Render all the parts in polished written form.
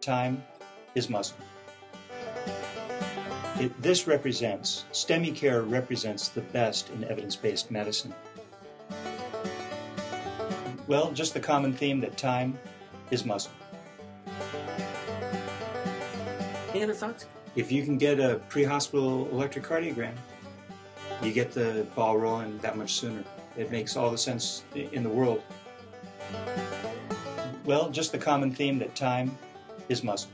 time is muscle. STEMI care represents the best in evidence-based medicine. Well, just the common theme that time is muscle. Any other thoughts? If you can get a pre-hospital electrocardiogram, you get the ball rolling that much sooner. It makes all the sense in the world. Well, just the common theme that time is muscle.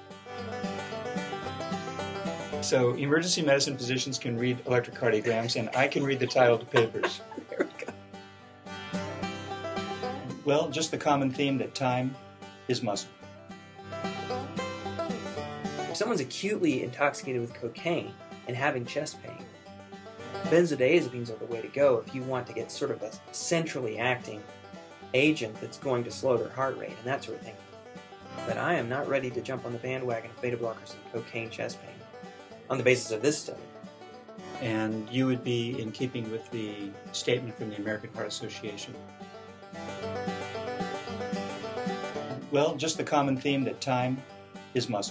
So emergency medicine physicians can read electrocardiograms, and I can read the title to papers. There we go. Well, just the common theme that time is muscle. If someone's acutely intoxicated with cocaine and having chest pain, benzodiazepines are the way to go if you want to get sort of a centrally acting agent that's going to slow their heart rate and that sort of thing. But I am not ready to jump on the bandwagon of beta blockers and cocaine chest pain on the basis of this study. And you would be in keeping with the statement from the American Heart Association. Well, just the common theme that time is muscle.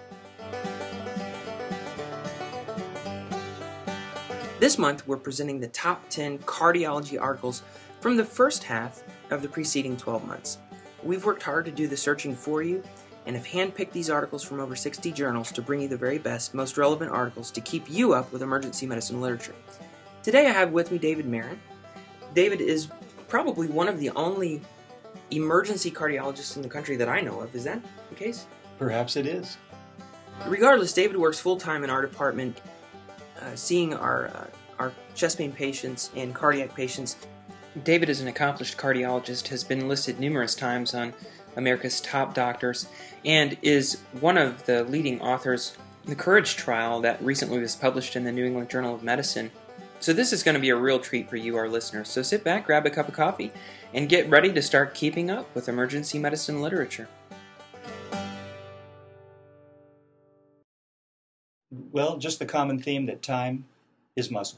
This month, we're presenting the top 10 cardiology articles from the first half of the preceding 12 months. We've worked hard to do the searching for you and have handpicked these articles from over 60 journals to bring you the very best, most relevant articles to keep you up with emergency medicine literature. Today I have with me David Marin. David is probably one of the only emergency cardiologists in the country that I know of. Is that the case? Perhaps it is. Regardless, David works full-time in our department, seeing our chest pain patients and cardiac patients. David is an accomplished cardiologist, has been listed numerous times on America's Top Doctors, and is one of the leading authors in the COURAGE trial that recently was published in the New England Journal of Medicine. So this is going to be a real treat for you, our listeners. So sit back, grab a cup of coffee, and get ready to start keeping up with emergency medicine literature. Well, just the common theme that time is muscle.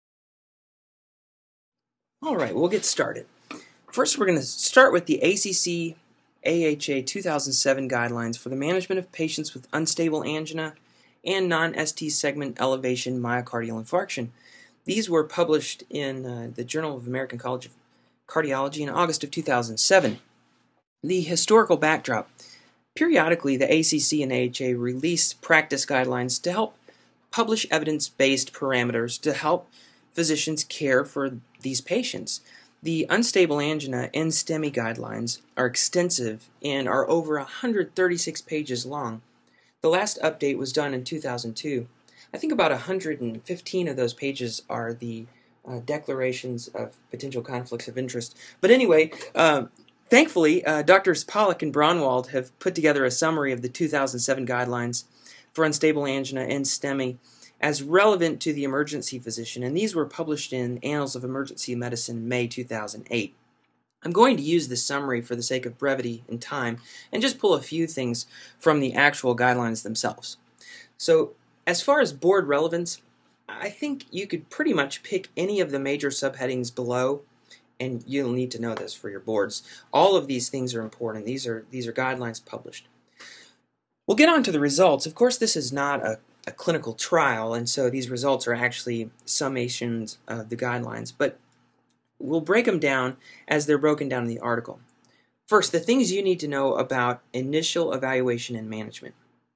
All right, we'll get started. First, we're going to start with the ACC AHA 2007 guidelines for the management of patients with unstable angina and non-ST segment elevation myocardial infarction. These were published in the Journal of American College of Cardiology in August of 2007. The historical backdrop. Periodically, the ACC and AHA release practice guidelines to help publish evidence-based parameters to help physicians care for these patients. The unstable angina and STEMI guidelines are extensive and are over 136 pages long. The last update was done in 2002. I think about 115 of those pages are the declarations of potential conflicts of interest. But anyway, thankfully, Drs. Pollack and Braunwald have put together a summary of the 2007 guidelines for unstable angina and STEMI as relevant to the emergency physician, and these were published in Annals of Emergency Medicine in May 2008. I'm going to use this summary for the sake of brevity and time and just pull a few things from the actual guidelines themselves. So, as far as board relevance, I think you could pretty much pick any of the major subheadings below, and you'll need to know this for your boards. All of these things are important. These are guidelines published. We'll get on to the results. Of course, this is not a clinical trial, and so these results are actually summations of the guidelines, but we'll break them down as they're broken down in the article. First, the things you need to know about initial evaluation and management.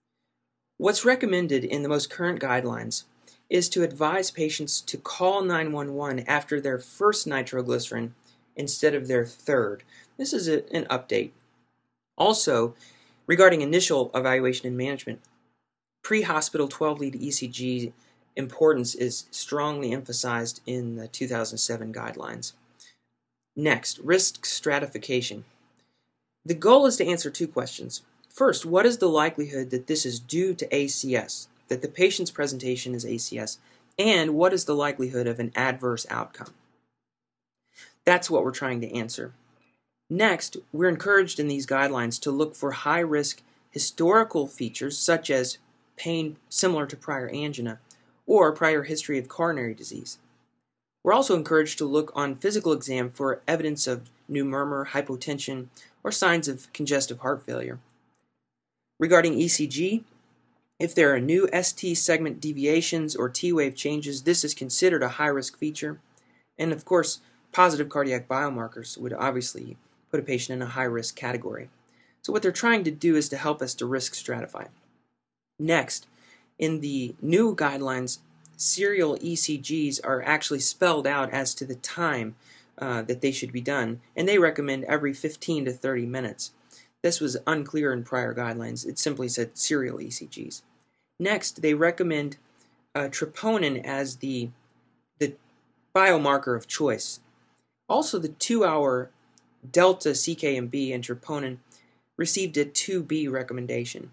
What's recommended in the most current guidelines is to advise patients to call 911 after their first nitroglycerin instead of their third. This is an update. Also, regarding initial evaluation and management, pre-hospital 12-lead ECG importance is strongly emphasized in the 2007 guidelines. Next, risk stratification. The goal is to answer two questions. First, what is the likelihood that this is due to ACS, that the patient's presentation is ACS, and what is the likelihood of an adverse outcome? That's what we're trying to answer. Next, we're encouraged in these guidelines to look for high-risk historical features such as pain similar to prior angina or prior history of coronary disease. We're also encouraged to look on physical exam for evidence of new murmur, hypotension, or signs of congestive heart failure. Regarding ECG, if there are new ST segment deviations or T-wave changes, this is considered a high-risk feature. And of course, positive cardiac biomarkers would obviously put a patient in a high-risk category. So what they're trying to do is to help us to risk stratify. Next, in the new guidelines, serial ECGs are actually spelled out as to the time that they should be done, and they recommend every 15 to 30 minutes. This was unclear in prior guidelines. It simply said serial ECGs. Next, they recommend troponin as the biomarker of choice. Also, the 2-hour delta CKMB and troponin received a 2B recommendation.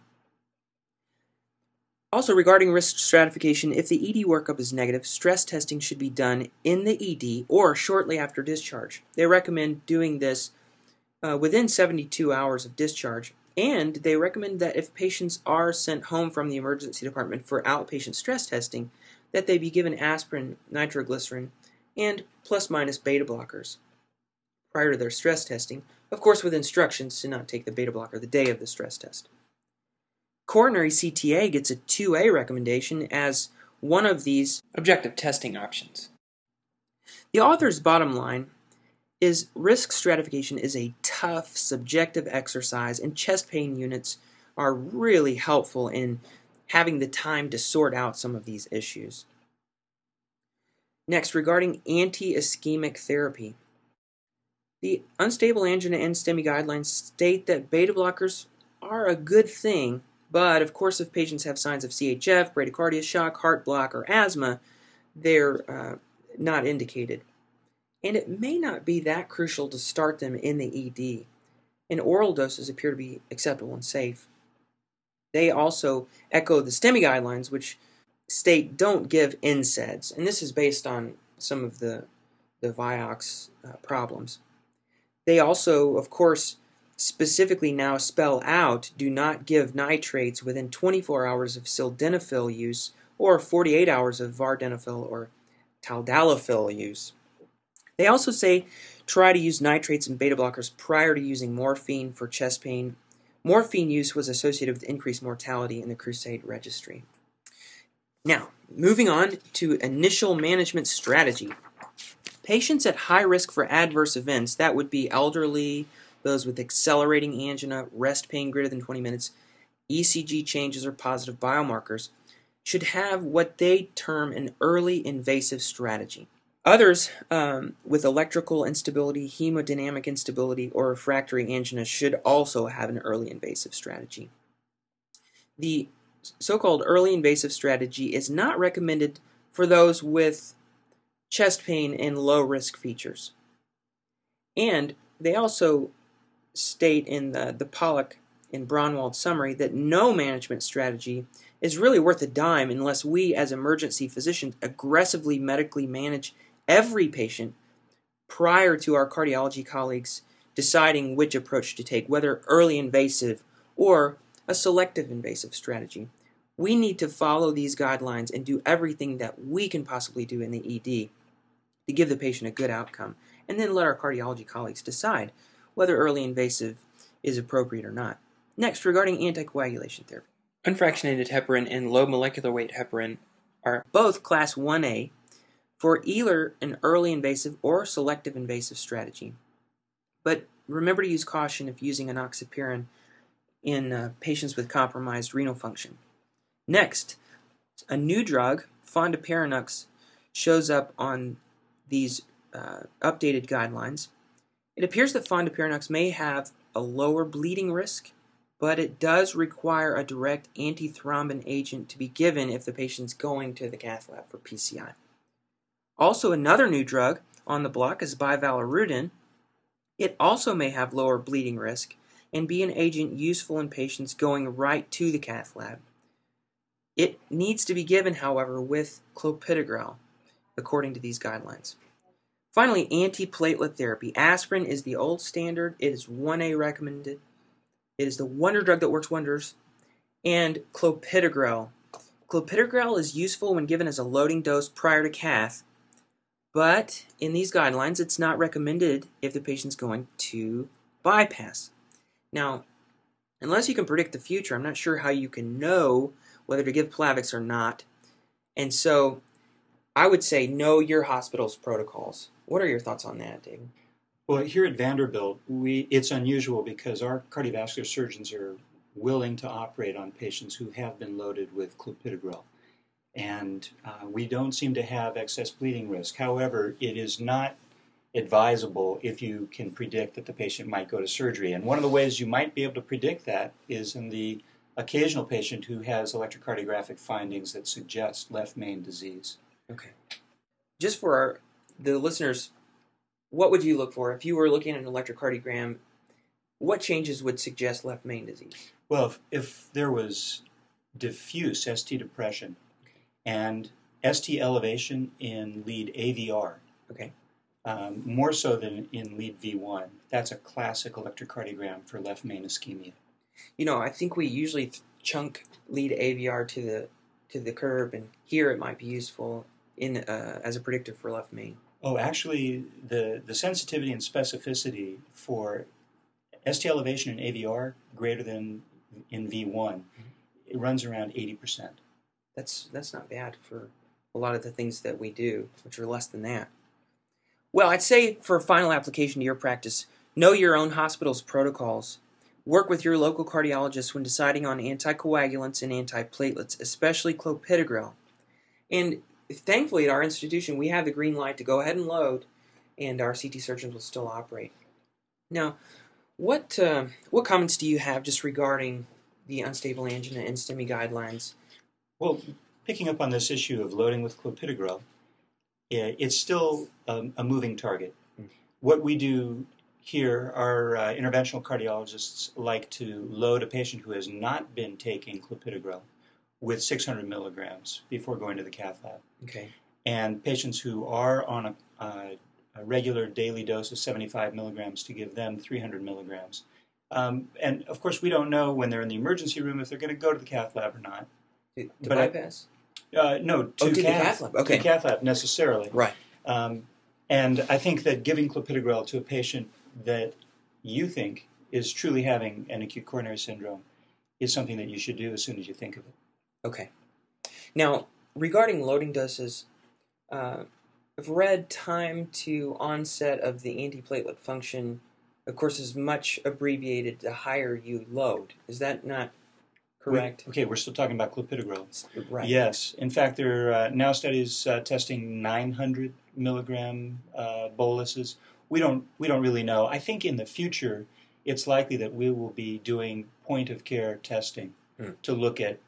Also, regarding risk stratification, if the ED workup is negative, stress testing should be done in the ED or shortly after discharge. They recommend doing this within 72 hours of discharge, and they recommend that if patients are sent home from the emergency department for outpatient stress testing, that they be given aspirin, nitroglycerin, and plus-minus beta blockers prior to their stress testing, of course with instructions to not take the beta blocker the day of the stress test. Coronary CTA gets a 2A recommendation as one of these objective testing options. The author's bottom line is risk stratification is a tough, subjective exercise, and chest pain units are really helpful in having the time to sort out some of these issues. Next, regarding anti-ischemic therapy. The unstable angina and STEMI guidelines state that beta blockers are a good thing, but of course if patients have signs of CHF, bradycardia, shock, heart block, or asthma, they're not indicated. And it may not be that crucial to start them in the ED, and oral doses appear to be acceptable and safe. They also echo the STEMI guidelines, which state don't give NSAIDs, and this is based on some of the Vioxx problems. They also, of course, specifically now spell out do not give nitrates within 24 hours of sildenafil use or 48 hours of vardenafil or tadalafil use. They also say try to use nitrates and beta blockers prior to using morphine for chest pain. Morphine use was associated with increased mortality in the CRUSADE registry. Now, moving on to initial management strategy. Patients at high risk for adverse events, that would be elderly, those with accelerating angina, rest pain greater than 20 minutes, ECG changes or positive biomarkers, should have what they term an early invasive strategy. Others with electrical instability, hemodynamic instability, or refractory angina should also have an early invasive strategy. The so-called early invasive strategy is not recommended for those with chest pain and low-risk features. And they also state in the Pollack and Braunwald summary that no management strategy is really worth a dime unless we as emergency physicians aggressively medically manage every patient prior to our cardiology colleagues deciding which approach to take, whether early invasive or a selective invasive strategy. We need to follow these guidelines and do everything that we can possibly do in the ED to give the patient a good outcome, and then let our cardiology colleagues decide whether early invasive is appropriate or not. Next, regarding anticoagulation therapy. Unfractionated heparin and low molecular weight heparin are both class 1A for either an early invasive or selective invasive strategy. But remember to use caution if using enoxaparin in patients with compromised renal function. Next, a new drug, fondaparinux, shows up on these updated guidelines. It appears that fondaparinux may have a lower bleeding risk, but it does require a direct antithrombin agent to be given if the patient's going to the cath lab for PCI. Also, another new drug on the block is bivalirudin. It also may have lower bleeding risk and be an agent useful in patients going right to the cath lab. It needs to be given, however, with clopidogrel, according to these guidelines. Finally, antiplatelet therapy. Aspirin is the old standard. It is 1A recommended. It is the wonder drug that works wonders. And clopidogrel. Clopidogrel is useful when given as a loading dose prior to cath, but in these guidelines, it's not recommended if the patient's going to bypass. Now, unless you can predict the future, I'm not sure how you can know whether to give Plavix or not. And so I would say know your hospital's protocols. What are your thoughts on that, David? Well, here at Vanderbilt, it's unusual because our cardiovascular surgeons are willing to operate on patients who have been loaded with clopidogrel. And we don't seem to have excess bleeding risk. However, it is not advisable if you can predict that the patient might go to surgery. And one of the ways you might be able to predict that is in the occasional patient who has electrocardiographic findings that suggest left main disease. Okay. Just for the listeners, what would you look for? If you were looking at an electrocardiogram, what changes would suggest left main disease? Well, if there was diffuse ST depression and ST elevation in lead AVR, okay, more so than in lead V1, that's a classic electrocardiogram for left main ischemia. You know, I think we usually chunk lead AVR to the curve, and here it might be useful in as a predictor for left main. Oh, actually, the sensitivity and specificity for ST elevation in AVR greater than in V1, it runs around 80%. That's not bad for a lot of the things that we do, which are less than that. Well, I'd say for final application to your practice, know your own hospital's protocols. Work with your local cardiologist when deciding on anticoagulants and antiplatelets, especially clopidogrel. And thankfully at our institution, we have the green light to go ahead and load, and our CT surgeons will still operate. Now, what comments do you have just regarding the unstable angina and STEMI guidelines? Well, picking up on this issue of loading with clopidogrel, it's still a moving target. What we do here, our interventional cardiologists like to load a patient who has not been taking clopidogrel with 600 milligrams before going to the cath lab. Okay. And patients who are on a regular daily dose of 75 milligrams to give them 300 milligrams. And of course, we don't know when they're in the emergency room if they're going to go to the cath lab or not. To bypass? No, to the cath lab. Okay. To cath lab necessarily. Right. And I think that giving clopidogrel to a patient that you think is truly having an acute coronary syndrome is something that you should do as soon as you think of it. Okay. Now, regarding loading doses, I've read time to onset of the antiplatelet function, of course, is much abbreviated the higher you load. Is that not correct? Okay, we're still talking about clopidogrel. Right. Yes. In fact, there are now studies testing 900 milligram boluses. We don't really know. I think in the future, it's likely that we will be doing point-of-care testing to look at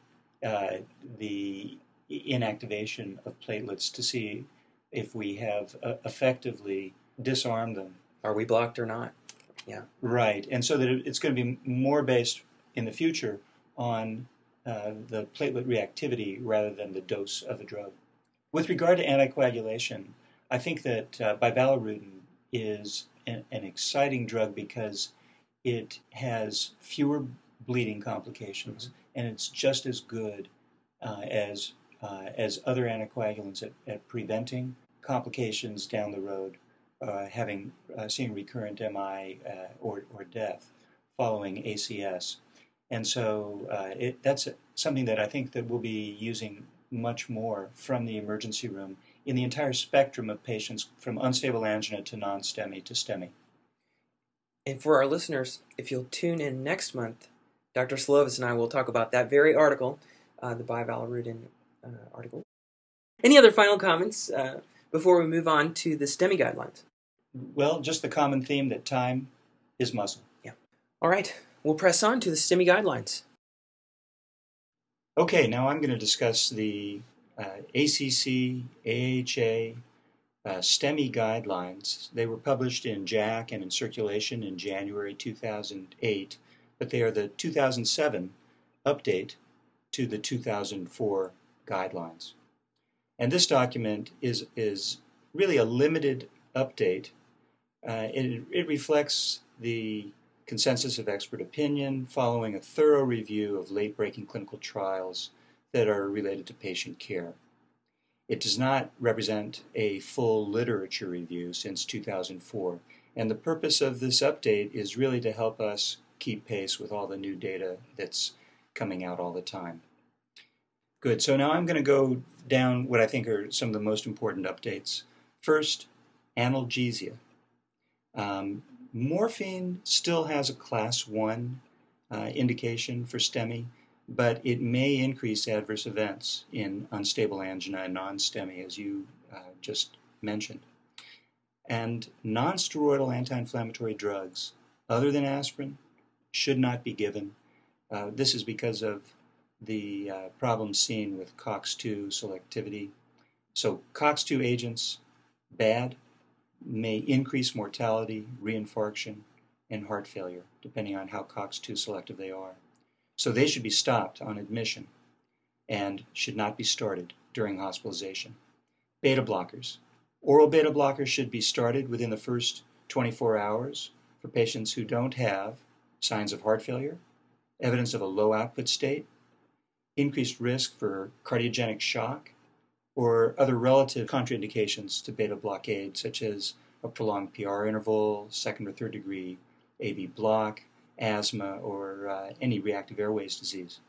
the inactivation of platelets to see if we have effectively disarmed them. Are we blocked or not? Yeah. Right. And so that it's going to be more based in the future on the platelet reactivity rather than the dose of the drug. With regard to anticoagulation, I think that bivalirudin is an exciting drug because it has fewer bleeding complications, and it's just as good as other anticoagulants at preventing complications down the road, seeing recurrent MI or death following ACS. And so that's something that I think that we'll be using much more from the emergency room in the entire spectrum of patients from unstable angina to non-STEMI to STEMI. And for our listeners, if you'll tune in next month, Dr. Slovis and I will talk about that very article, the bivalirudin article. Any other final comments before we move on to the STEMI guidelines? Well, just the common theme that time is muscle. Yeah. All right. We'll press on to the STEMI guidelines. Okay, now I'm going to discuss the ACC, AHA, STEMI guidelines. They were published in JACC and in Circulation in January 2008, but they are the 2007 update to the 2004 guidelines. And this document is really a limited update. It reflects the consensus of expert opinion following a thorough review of late-breaking clinical trials that are related to patient care. It does not represent a full literature review since 2004, and the purpose of this update is really to help us keep pace with all the new data that's coming out all the time. Good. So now I'm going to go down what I think are some of the most important updates. First, analgesia. Morphine still has a class 1 indication for STEMI, but it may increase adverse events in unstable angina and non-STEMI, as you just mentioned. And non-steroidal anti-inflammatory drugs, other than aspirin, should not be given. This is because of the problems seen with COX-2 selectivity. So COX-2 agents, bad, may increase mortality, reinfarction, and heart failure, depending on how COX-2 selective they are. So they should be stopped on admission and should not be started during hospitalization. Beta blockers. Oral beta blockers should be started within the first 24 hours for patients who don't have signs of heart failure, evidence of a low output state, increased risk for cardiogenic shock, or other relative contraindications to beta blockade, such as a prolonged PR interval, second or third degree AV block, asthma, or any reactive airways disease.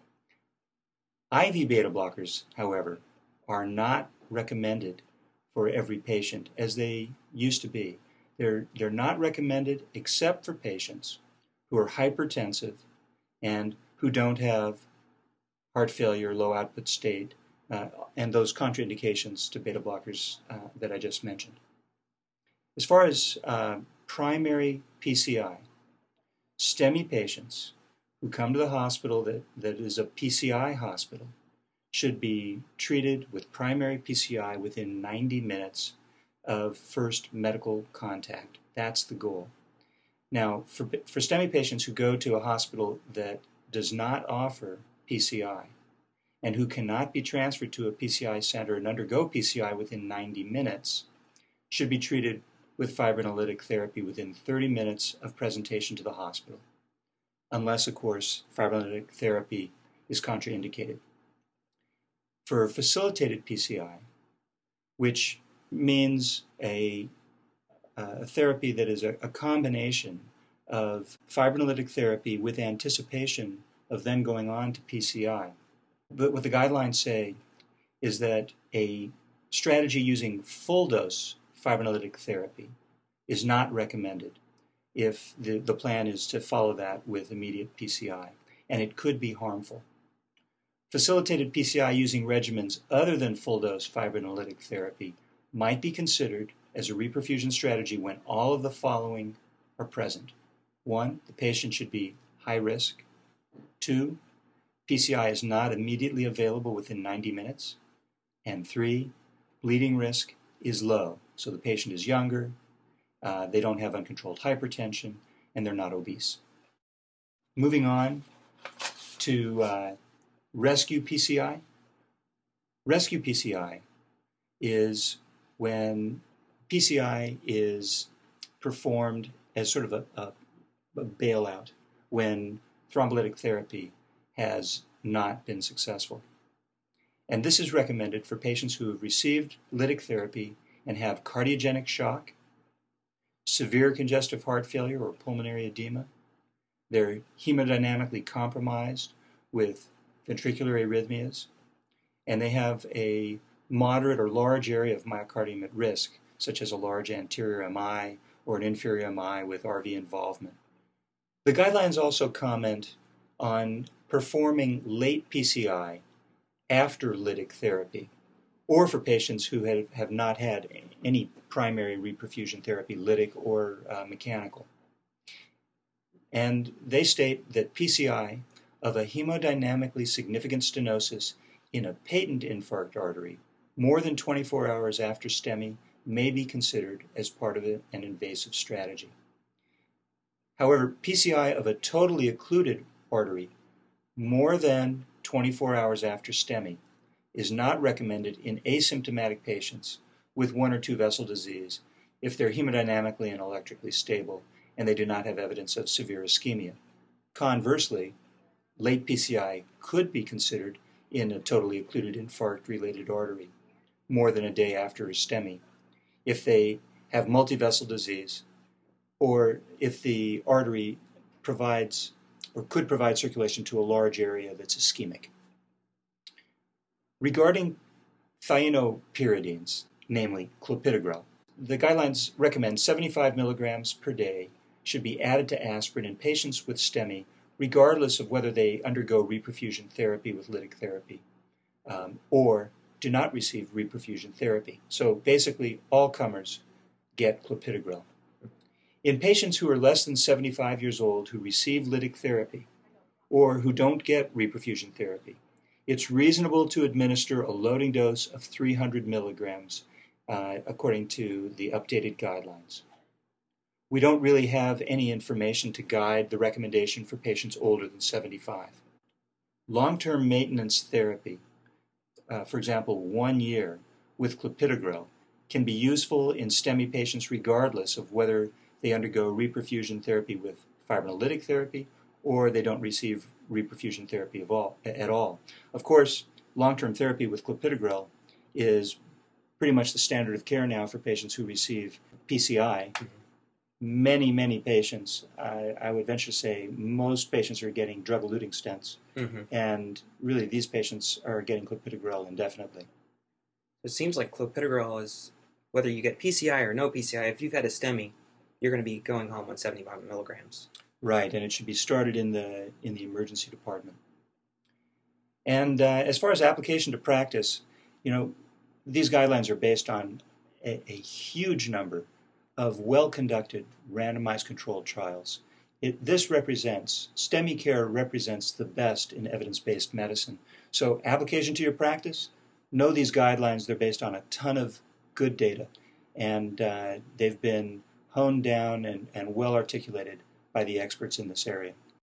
IV beta blockers, however, are not recommended for every patient as they used to be. They're not recommended except for patients who are hypertensive and who don't have heart failure, low output state, and those contraindications to beta blockers that I just mentioned. As far as primary PCI, STEMI patients who come to the hospital that is a PCI hospital should be treated with primary PCI within 90 minutes of first medical contact. That's the goal. Now, for STEMI patients who go to a hospital that does not offer PCI and who cannot be transferred to a PCI center and undergo PCI within 90 minutes, should be treated with fibrinolytic therapy within 30 minutes of presentation to the hospital, unless, of course, fibrinolytic therapy is contraindicated. For facilitated PCI, which means a therapy that is a combination of fibrinolytic therapy with anticipation of then going on to PCI. But what the guidelines say is that a strategy using full dose fibrinolytic therapy is not recommended if the plan is to follow that with immediate PCI, and it could be harmful. Facilitated PCI using regimens other than full dose fibrinolytic therapy might be considered as a reperfusion strategy when all of the following are present. 1, the patient should be high risk. 2, PCI is not immediately available within 90 minutes. And 3, bleeding risk is low. So the patient is younger, they don't have uncontrolled hypertension, and they're not obese. Moving on to rescue PCI. Rescue PCI is when PCI is performed as sort of a bailout when thrombolytic therapy has not been successful. And this is recommended for patients who have received lytic therapy and have cardiogenic shock, severe congestive heart failure or pulmonary edema. They're hemodynamically compromised with ventricular arrhythmias, and they have a moderate or large area of myocardium at risk, such as a large anterior MI or an inferior MI with RV involvement. The guidelines also comment on performing late PCI after lytic therapy, or for patients who have not had any primary reperfusion therapy, lytic or mechanical. And they state that PCI of a hemodynamically significant stenosis in a patent infarct artery more than 24 hours after STEMI may be considered as part of an invasive strategy. However, PCI of a totally occluded artery more than 24 hours after STEMI is not recommended in asymptomatic patients with 1 or 2 vessel disease if they're hemodynamically and electrically stable and they do not have evidence of severe ischemia. Conversely, late PCI could be considered in a totally occluded infarct-related artery more than a day after a STEMI if they have multivessel disease or if the artery provides or could provide circulation to a large area that's ischemic. Regarding thienopyridines, namely clopidogrel, the guidelines recommend 75 milligrams per day should be added to aspirin in patients with STEMI, regardless of whether they undergo reperfusion therapy with lytic therapy or do not receive reperfusion therapy. So basically, all comers get clopidogrel. In patients who are less than 75 years old who receive lytic therapy or who don't get reperfusion therapy, it's reasonable to administer a loading dose of 300 milligrams according to the updated guidelines. We don't really have any information to guide the recommendation for patients older than 75. Long-term maintenance therapy, for example, 1 year with clopidogrel, can be useful in STEMI patients regardless of whether they undergo reperfusion therapy with fibrinolytic therapy or they don't receive reperfusion therapy at all. Of course, long-term therapy with clopidogrel is pretty much the standard of care now for patients who receive PCI. Many, many patients, I would venture to say most patients are getting drug-eluting stents, and really these patients are getting clopidogrel indefinitely. It seems like clopidogrel is, whether you get PCI or no PCI, if you've had a STEMI, you're going to be going home on 75 milligrams. Right, and it should be started in the emergency department. And as far as application to practice, these guidelines are based on a huge number of well-conducted, randomized controlled trials. STEMI care represents the best in evidence-based medicine. So application to your practice, know these guidelines. They're based on a ton of good data, and they've been honed down and well articulated by the experts in this area.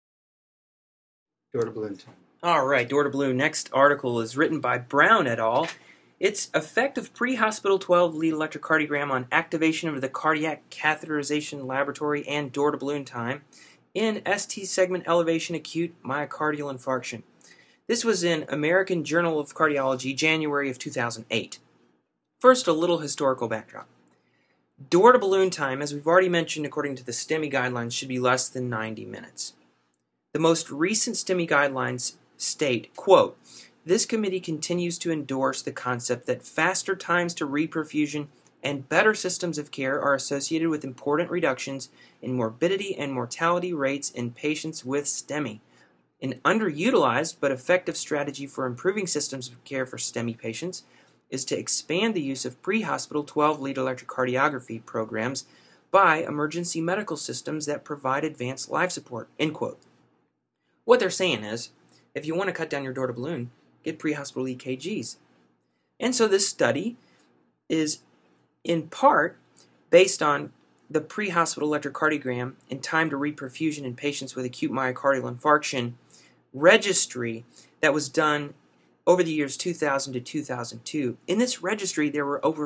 Door to balloon time. All right, door to balloon. Next article is written by Brown et al. It's effect of pre-hospital 12-lead electrocardiogram on activation of the cardiac catheterization laboratory and door to balloon time in ST segment elevation acute myocardial infarction. This was in American Journal of Cardiology, January of 2008. First, a little historical backdrop. Door to balloon time, as we've already mentioned, according to the STEMI guidelines, should be less than 90 minutes. The most recent STEMI guidelines state, quote, "This committee continues to endorse the concept that faster times to reperfusion and better systems of care are associated with important reductions in morbidity and mortality rates in patients with STEMI. An underutilized but effective strategy for improving systems of care for STEMI patients is to expand the use of pre-hospital 12-lead electrocardiography programs by emergency medical systems that provide advanced life support," end quote. What they're saying is, if you want to cut down your door to balloon, get pre-hospital EKGs. And so this study is in part based on the pre-hospital electrocardiogram and time to reperfusion in patients with acute myocardial infarction registry that was done over the years 2000 to 2002. In this registry, there were over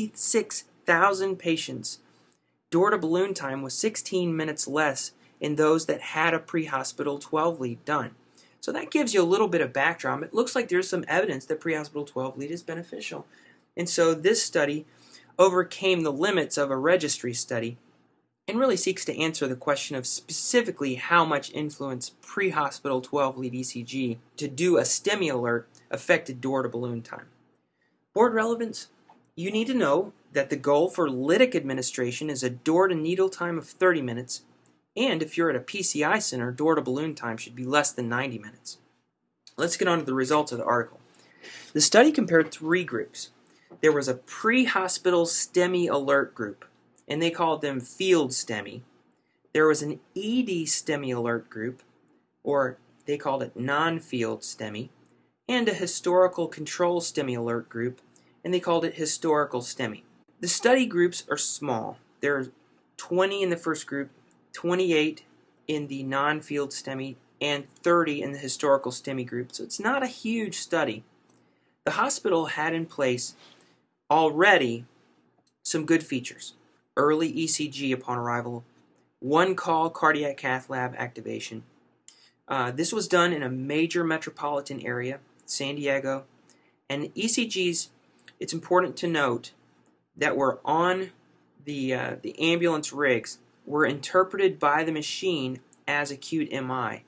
56,000 patients. Door to balloon time was 16 minutes less in those that had a pre-hospital 12-lead done. So that gives you a little bit of backdrop. It looks like there's some evidence that pre-hospital 12-lead is beneficial. And so this study overcame the limits of a registry study and really seeks to answer the question of specifically how much influence pre-hospital 12-lead ECG to do a STEMI alert affected door to balloon time. Board relevance: you need to know that the goal for lytic administration is a door to needle time of 30 minutes, and if you're at a PCI center, door to balloon time should be less than 90 minutes. Let's get on to the results of the article. The study compared 3 groups. There was a pre-hospital STEMI alert group, and they called them field STEMI. There was an ED STEMI alert group, or they called it non-field STEMI, and a historical control STEMI alert group, and they called it historical STEMI. The study groups are small. There are 20 in the first group, 28 in the non-field STEMI, and 30 in the historical STEMI group, so it's not a huge study. The hospital had in place already some good features. Early ECG upon arrival, one-call cardiac cath lab activation. This was done in a major metropolitan area, San Diego, and ECGs, it's important to note that were on the ambulance rigs were interpreted by the machine as acute MI.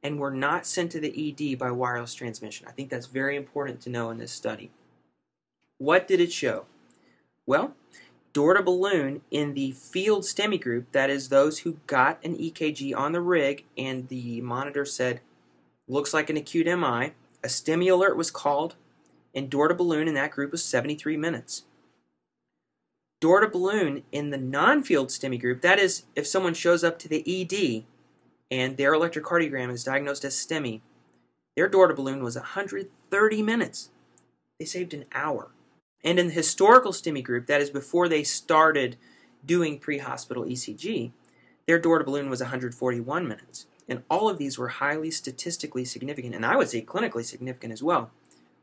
and were not sent to the ED by wireless transmission. I think that's very important to know in this study. What did it show? Well, door to balloon in the field STEMI group, that is those who got an EKG on the rig and the monitor said, looks like an acute MI, a STEMI alert was called, and door to balloon in that group was 73 minutes. Door to balloon in the non-field STEMI group, that is, if someone shows up to the ED and their electrocardiogram is diagnosed as STEMI, their door to balloon was 130 minutes. They saved an hour. And in the historical STEMI group, that is before they started doing pre-hospital ECG, their door to balloon was 141 minutes. And all of these were highly statistically significant, and I would say clinically significant as well.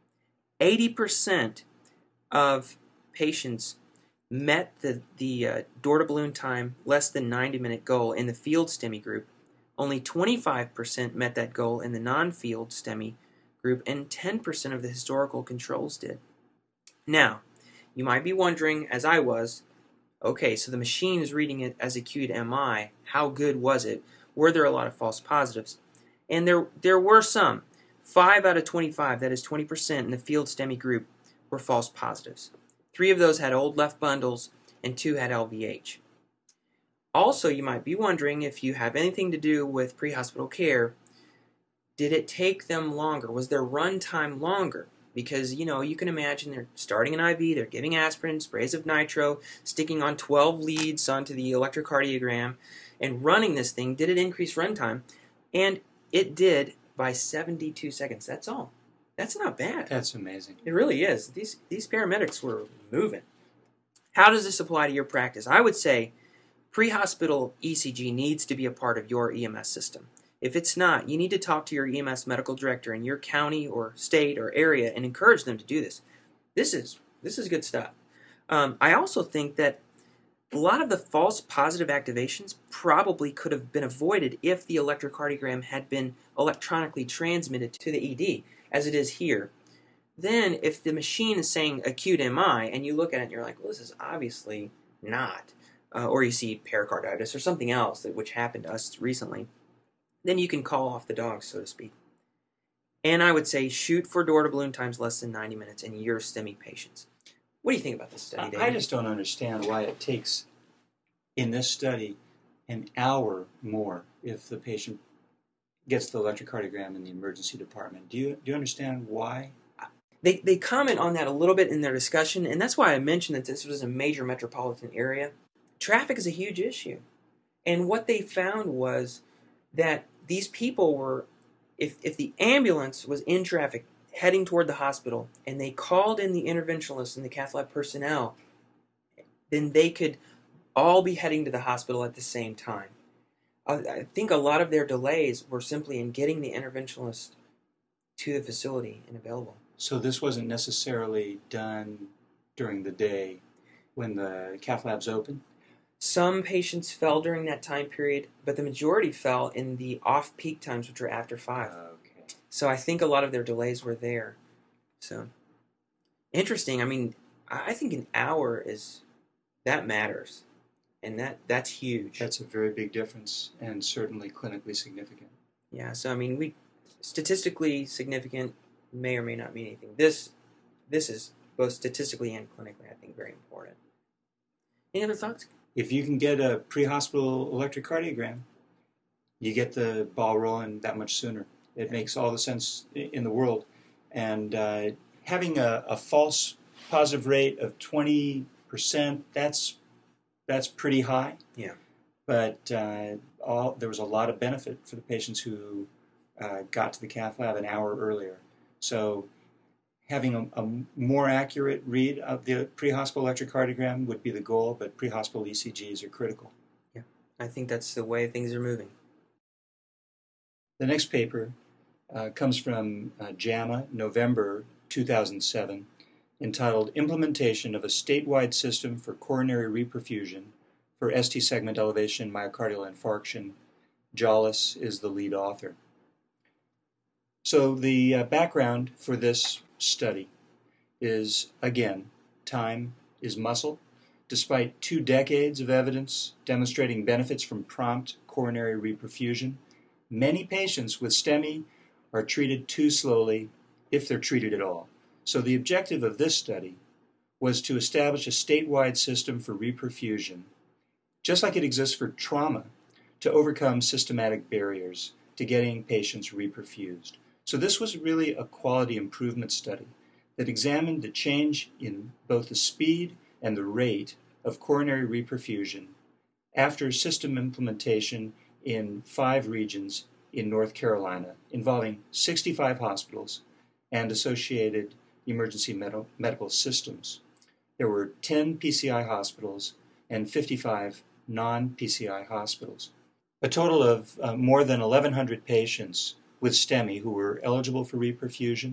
80% of patients met the door to balloon time less than 90-minute goal in the field STEMI group. Only 25% met that goal in the non-field STEMI group, and 10% of the historical controls did. Now, you might be wondering, as I was, okay, so the machine is reading it as acute MI. How good was it? Were there a lot of false positives? And there were some. 5 out of 25, that is 20% in the field STEMI group, were false positives. 3 of those had old left bundles, and 2 had LVH. Also, you might be wondering if you have anything to do with pre-hospital care, did it take them longer? Was their run time longer? Because, you can imagine they're starting an IV, they're giving aspirin, sprays of nitro, sticking on 12 leads onto the electrocardiogram, and running this thing. Did it increase runtime? And it did by 72 seconds. That's all. That's not bad. That's amazing. It really is. These paramedics were moving. How does this apply to your practice? I would say pre-hospital ECG needs to be a part of your EMS system. If it's not, you need to talk to your EMS medical director in your county or state or area and encourage them to do this. This is good stuff. I also think that a lot of the false positive activations probably could have been avoided if the electrocardiogram had been electronically transmitted to the ED, as it is here. Then, if the machine is saying acute MI, and you look at it and you're like, well, this is obviously not, or you see pericarditis or something else which happened to us recently, then you can call off the dogs, so to speak. And I would say shoot for door to balloon times less than 90 minutes in your STEMI patients. What do you think about this study, David? I just don't understand why it takes, in this study, an hour more if the patient gets the electrocardiogram in the emergency department. Do you understand why? They comment on that a little bit in their discussion, and that's why I mentioned that this was a major metropolitan area. Traffic is a huge issue. And what they found was that these people were, if the ambulance was in traffic heading toward the hospital and they called in the interventionalists and the cath lab personnel, then they could all be heading to the hospital at the same time. I think a lot of their delays were simply in getting the interventionalist to the facility and available. So this wasn't necessarily done during the day when the cath lab's open? Some patients fell during that time period, but the majority fell in the off-peak times, which are after 5. Okay. So I think a lot of their delays were there. So, interesting. I mean, I think an hour that matters. And that's huge. That's a very big difference and certainly clinically significant. Yeah, so I mean, statistically significant may or may not mean anything. This is both statistically and clinically, I think, very important. Any other thoughts? If you can get a pre-hospital electrocardiogram, you get the ball rolling that much sooner. It makes all the sense in the world. And having a false positive rate of 20%, that's pretty high. Yeah. But there was a lot of benefit for the patients who got to the cath lab an hour earlier. So having a more accurate read of the pre-hospital electrocardiogram would be the goal, but pre-hospital ECGs are critical. Yeah, I think that's the way things are moving. The next paper comes from JAMA, November 2007, entitled Implementation of a Statewide System for Coronary Reperfusion for ST Segment Elevation Myocardial Infarction. Jolles is the lead author. So the background for this study is, again, time is muscle. Despite 2 decades of evidence demonstrating benefits from prompt coronary reperfusion, Many patients with STEMI are treated too slowly, if they're treated at all. So the objective of this study was to establish a statewide system for reperfusion, just like it exists for trauma, to overcome systematic barriers to getting patients reperfused. So this was really a quality improvement study that examined the change in both the speed and the rate of coronary reperfusion after system implementation in 5 regions in North Carolina, involving 65 hospitals and associated emergency medical systems. There were 10 PCI hospitals and 55 non-PCI hospitals. A total of more than 1,100 patients with STEMI who were eligible for reperfusion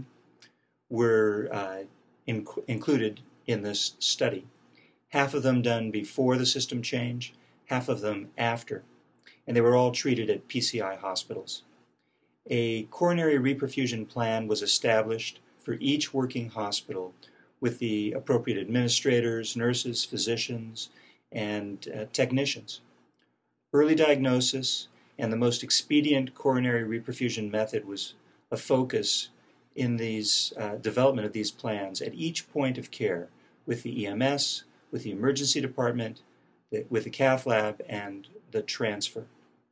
were included in this study. Half of them done before the system change, half of them after, and they were all treated at PCI hospitals. A coronary reperfusion plan was established for each working hospital with the appropriate administrators, nurses, physicians, and technicians. Early diagnosis and the most expedient coronary reperfusion method was a focus in these development of these plans at each point of care with the EMS, with the emergency department, with the cath lab, and the transfer.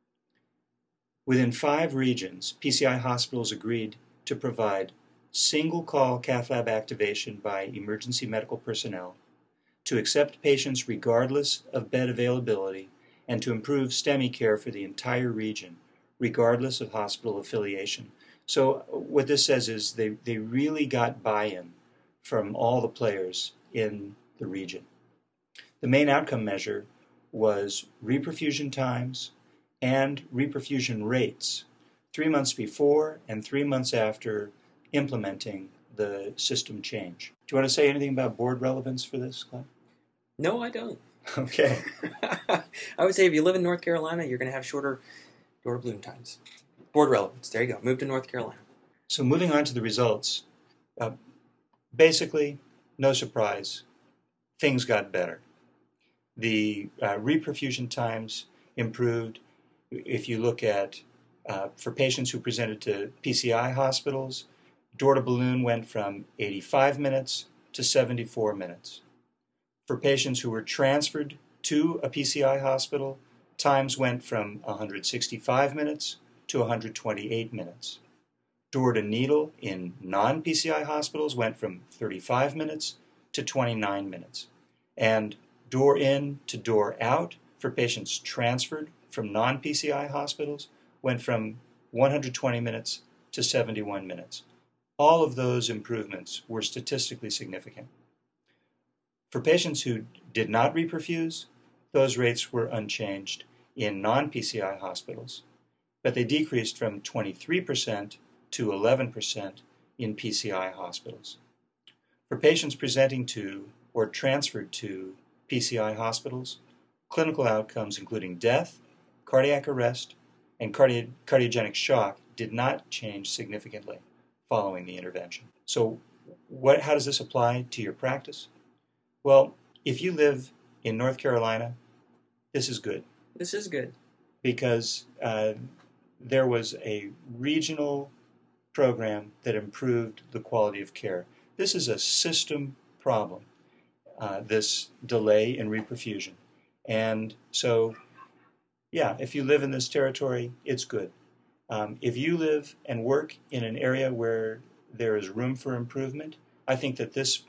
Within 5 regions, PCI hospitals agreed to provide single-call cath lab activation by emergency medical personnel, to accept patients regardless of bed availability, and to improve STEMI care for the entire region, regardless of hospital affiliation. So what this says is they really got buy-in from all the players in the region. The main outcome measure was reperfusion times and reperfusion rates 3 months before and 3 months after implementing the system change. Do you want to say anything about board relevance for this, Glenn? No, I don't. Okay. I would say if you live in North Carolina, you're going to have shorter door bloom times. Board relevance. There you go. Move to North Carolina. So moving on to the results, basically, no surprise, things got better. The reperfusion times improved. If you look at, for patients who presented to PCI hospitals, door to balloon went from 85 minutes to 74 minutes. For patients who were transferred to a PCI hospital, times went from 165 minutes to 128 minutes. Door to needle in non-PCI hospitals went from 35 minutes to 29 minutes. And door in to door out for patients transferred from non-PCI hospitals went from 120 minutes to 71 minutes. All of those improvements were statistically significant. For patients who did not reperfuse, those rates were unchanged in non-PCI hospitals, but they decreased from 23% to 11% in PCI hospitals. For patients presenting to or transferred to PCI hospitals, clinical outcomes including death, cardiac arrest, and cardiogenic shock did not change significantly following the intervention. So how does this apply to your practice? Well, if you live in North Carolina, this is good. This is good. Because there was a regional program that improved the quality of care. This is a system problem, this delay in reperfusion. And so, yeah, if you live in this territory, it's good. If you live and work in an area where there is room for improvement, I think that this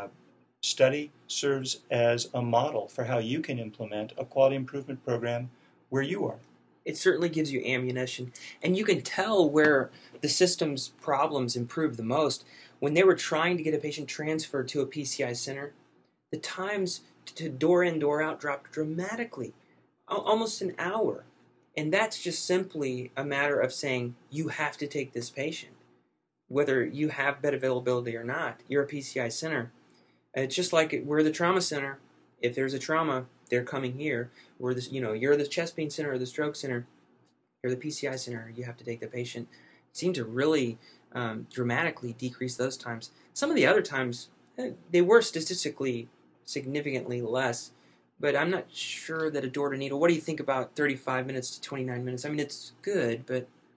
study serves as a model for how you can implement a quality improvement program where you are. It certainly gives you ammunition, and you can tell where the system's problems improved the most. When they were trying to get a patient transferred to a PCI center, the times to door in, door out dropped dramatically, almost an hour. And that's just simply a matter of saying, you have to take this patient. Whether you have bed availability or not, you're a PCI center. It's just like we're the trauma center. If there's a trauma, they're coming here. We're this, you're the chest pain center or the stroke center. You're the PCI center. You have to take the patient. It seemed to really dramatically decrease those times. Some of the other times, they were statistically significantly less, but I'm not sure that a door to needle. What do you think about 35 minutes to 29 minutes? I mean, it's good, but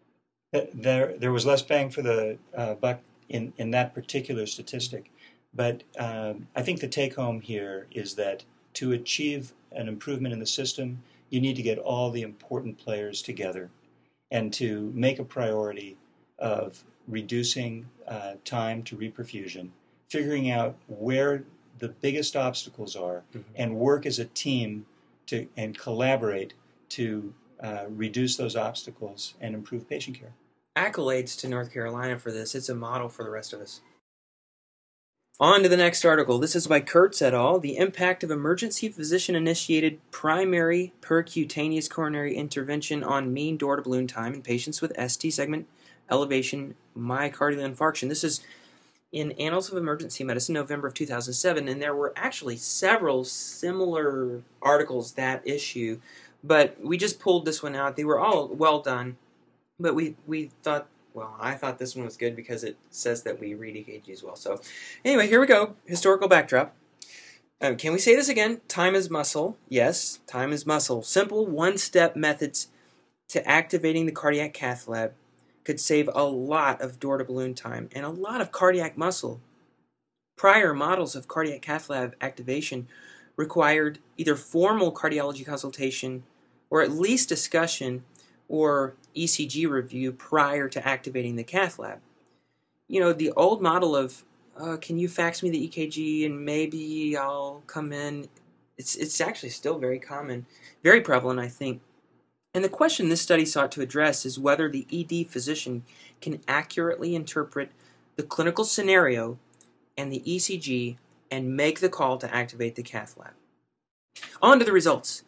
There was less bang for the buck in that particular statistic, but I think the take home here is that to achieve an improvement in the system, you need to get all the important players together and to make a priority of reducing time to reperfusion, figuring out where the biggest obstacles are, and work as a team and collaborate to reduce those obstacles and improve patient care. Accolades to North Carolina for this. It's a model for the rest of us. On to the next article. This is by Kurtz et al. The impact of emergency physician-initiated primary percutaneous coronary intervention on mean door-to-balloon time in patients with ST segment elevation myocardial infarction. This is in Annals of Emergency Medicine, November of 2007, and there were actually several similar articles that issue, but we just pulled this one out. They were all well done, but we thought, well, I thought this one was good because it says that we read EKG as well. So anyway, here we go. Historical backdrop. Can we say this again? Time is muscle. Yes, time is muscle. Simple one-step methods to activating the cardiac cath lab could save a lot of door-to-balloon time and a lot of cardiac muscle. Prior models of cardiac cath lab activation required either formal cardiology consultation or at least discussion or ECG review prior to activating the cath lab. You know, the old model of, can you fax me the EKG and maybe I'll come in, it's actually still very common, very prevalent, I think. And the question this study sought to address is whether the ED physician can accurately interpret the clinical scenario and the ECG and make the call to activate the cath lab. On to the results.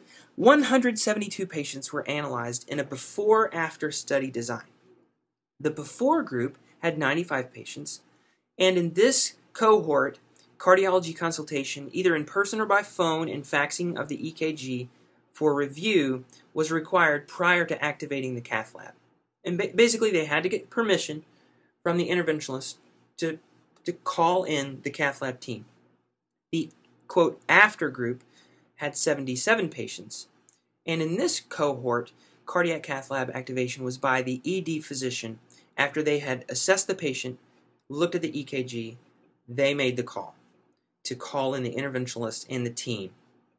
172 patients were analyzed in a before-after study design. The before group had 95 patients, and in this cohort, cardiology consultation, either in person or by phone and faxing of the EKG for review, was required prior to activating the cath lab. And basically, they had to get permission from the interventionalist to call in the cath lab team. The, quote, after group had 77 patients, and in this cohort, cardiac cath lab activation was by the ED physician. After they had assessed the patient, looked at the EKG, they made the call to call in the interventionalist and the team.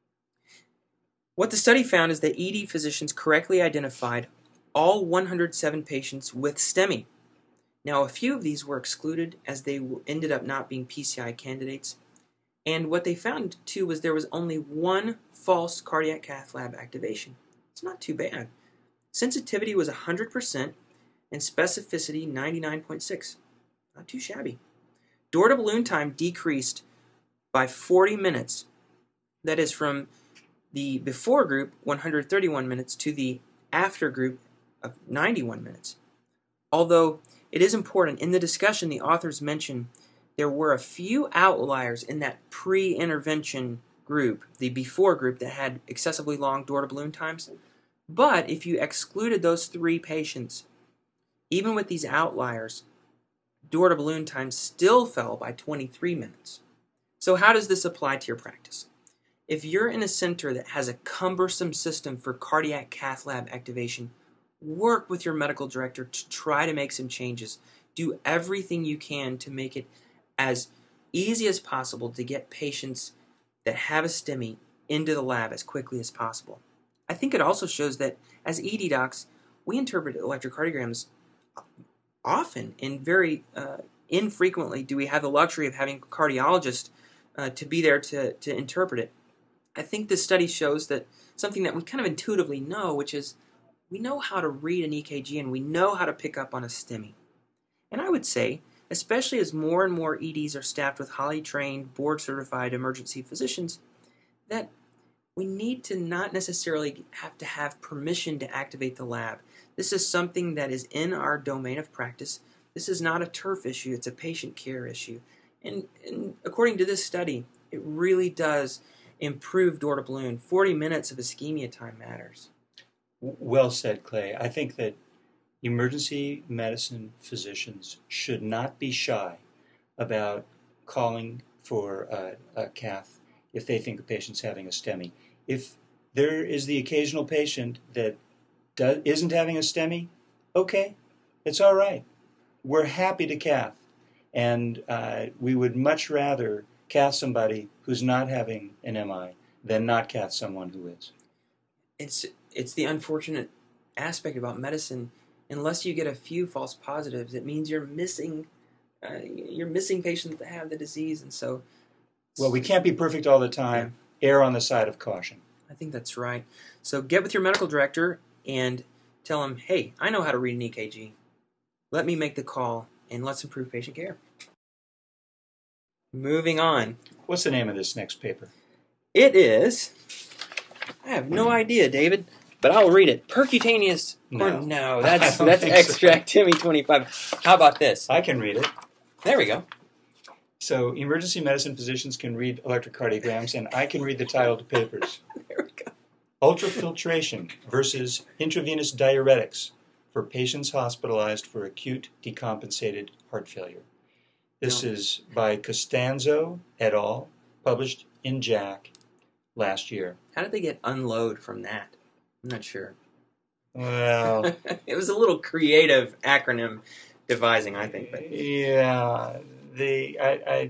What the study found is that ED physicians correctly identified all 107 patients with STEMI. Now, a few of these were excluded as they ended up not being PCI candidates. And what they found, too, was there was only one false cardiac cath lab activation. It's not too bad. Sensitivity was 100% and specificity 99.6. Not too shabby. Door-to-balloon time decreased by 40 minutes. That is from the before group, 131 minutes, to the after group of 91 minutes. Although it is important, in the discussion the authors mention there were a few outliers in that pre-intervention group, the before group, that had excessively long door-to-balloon times. But if you excluded those 3 patients, even with these outliers, door-to-balloon time still fell by 23 minutes. So how does this apply to your practice? If you're in a center that has a cumbersome system for cardiac cath lab activation, work with your medical director to try to make some changes. Do everything you can to make it as easy as possible to get patients that have a STEMI into the lab as quickly as possible. I think it also shows that as ED docs, we interpret electrocardiograms often, and very infrequently do we have the luxury of having a cardiologist to be there to interpret it. I think this study shows that something that we kind of intuitively know, which is we know how to read an EKG and we know how to pick up on a STEMI. And I would say, especially as more and more EDs are staffed with highly trained, board-certified emergency physicians, that we need to not necessarily have to have permission to activate the lab. This is something that is in our domain of practice. This is not a turf issue, it's a patient care issue. And according to this study, it really does improve door-to-balloon. 40 minutes of ischemia time matters. Well said, Clay. I think that emergency medicine physicians should not be shy about calling for a cath if they think the patient's having a STEMI. If there is the occasional patient that isn't having a STEMI, okay, It's all right. We're happy to cath. And we would much rather cath somebody who's not having an MI than not cath someone who is. It's the unfortunate aspect about medicine. Unless you get a few false positives, it means you're missing patients that have the disease, and so. Well, we can't be perfect all the time. Yeah. Err on the side of caution. I think that's right. So get with your medical director and tell him, hey, I know how to read an EKG. Let me make the call, and let's improve patient care. Moving on. What's the name of this next paper? It is... I have no idea, David, but I'll read it. Percutaneous... No, that's extract Timmy 25. How about this? I can read it. There we go. So emergency medicine physicians can read electrocardiograms, and I can read the title to papers. There we go. Ultrafiltration versus intravenous diuretics for patients hospitalized for acute decompensated heart failure. This is by Costanzo et al., published in JACC last year. How did they get unload from that? I'm not sure. Well... it was a little creative acronym devising, I think. But. Yeah. The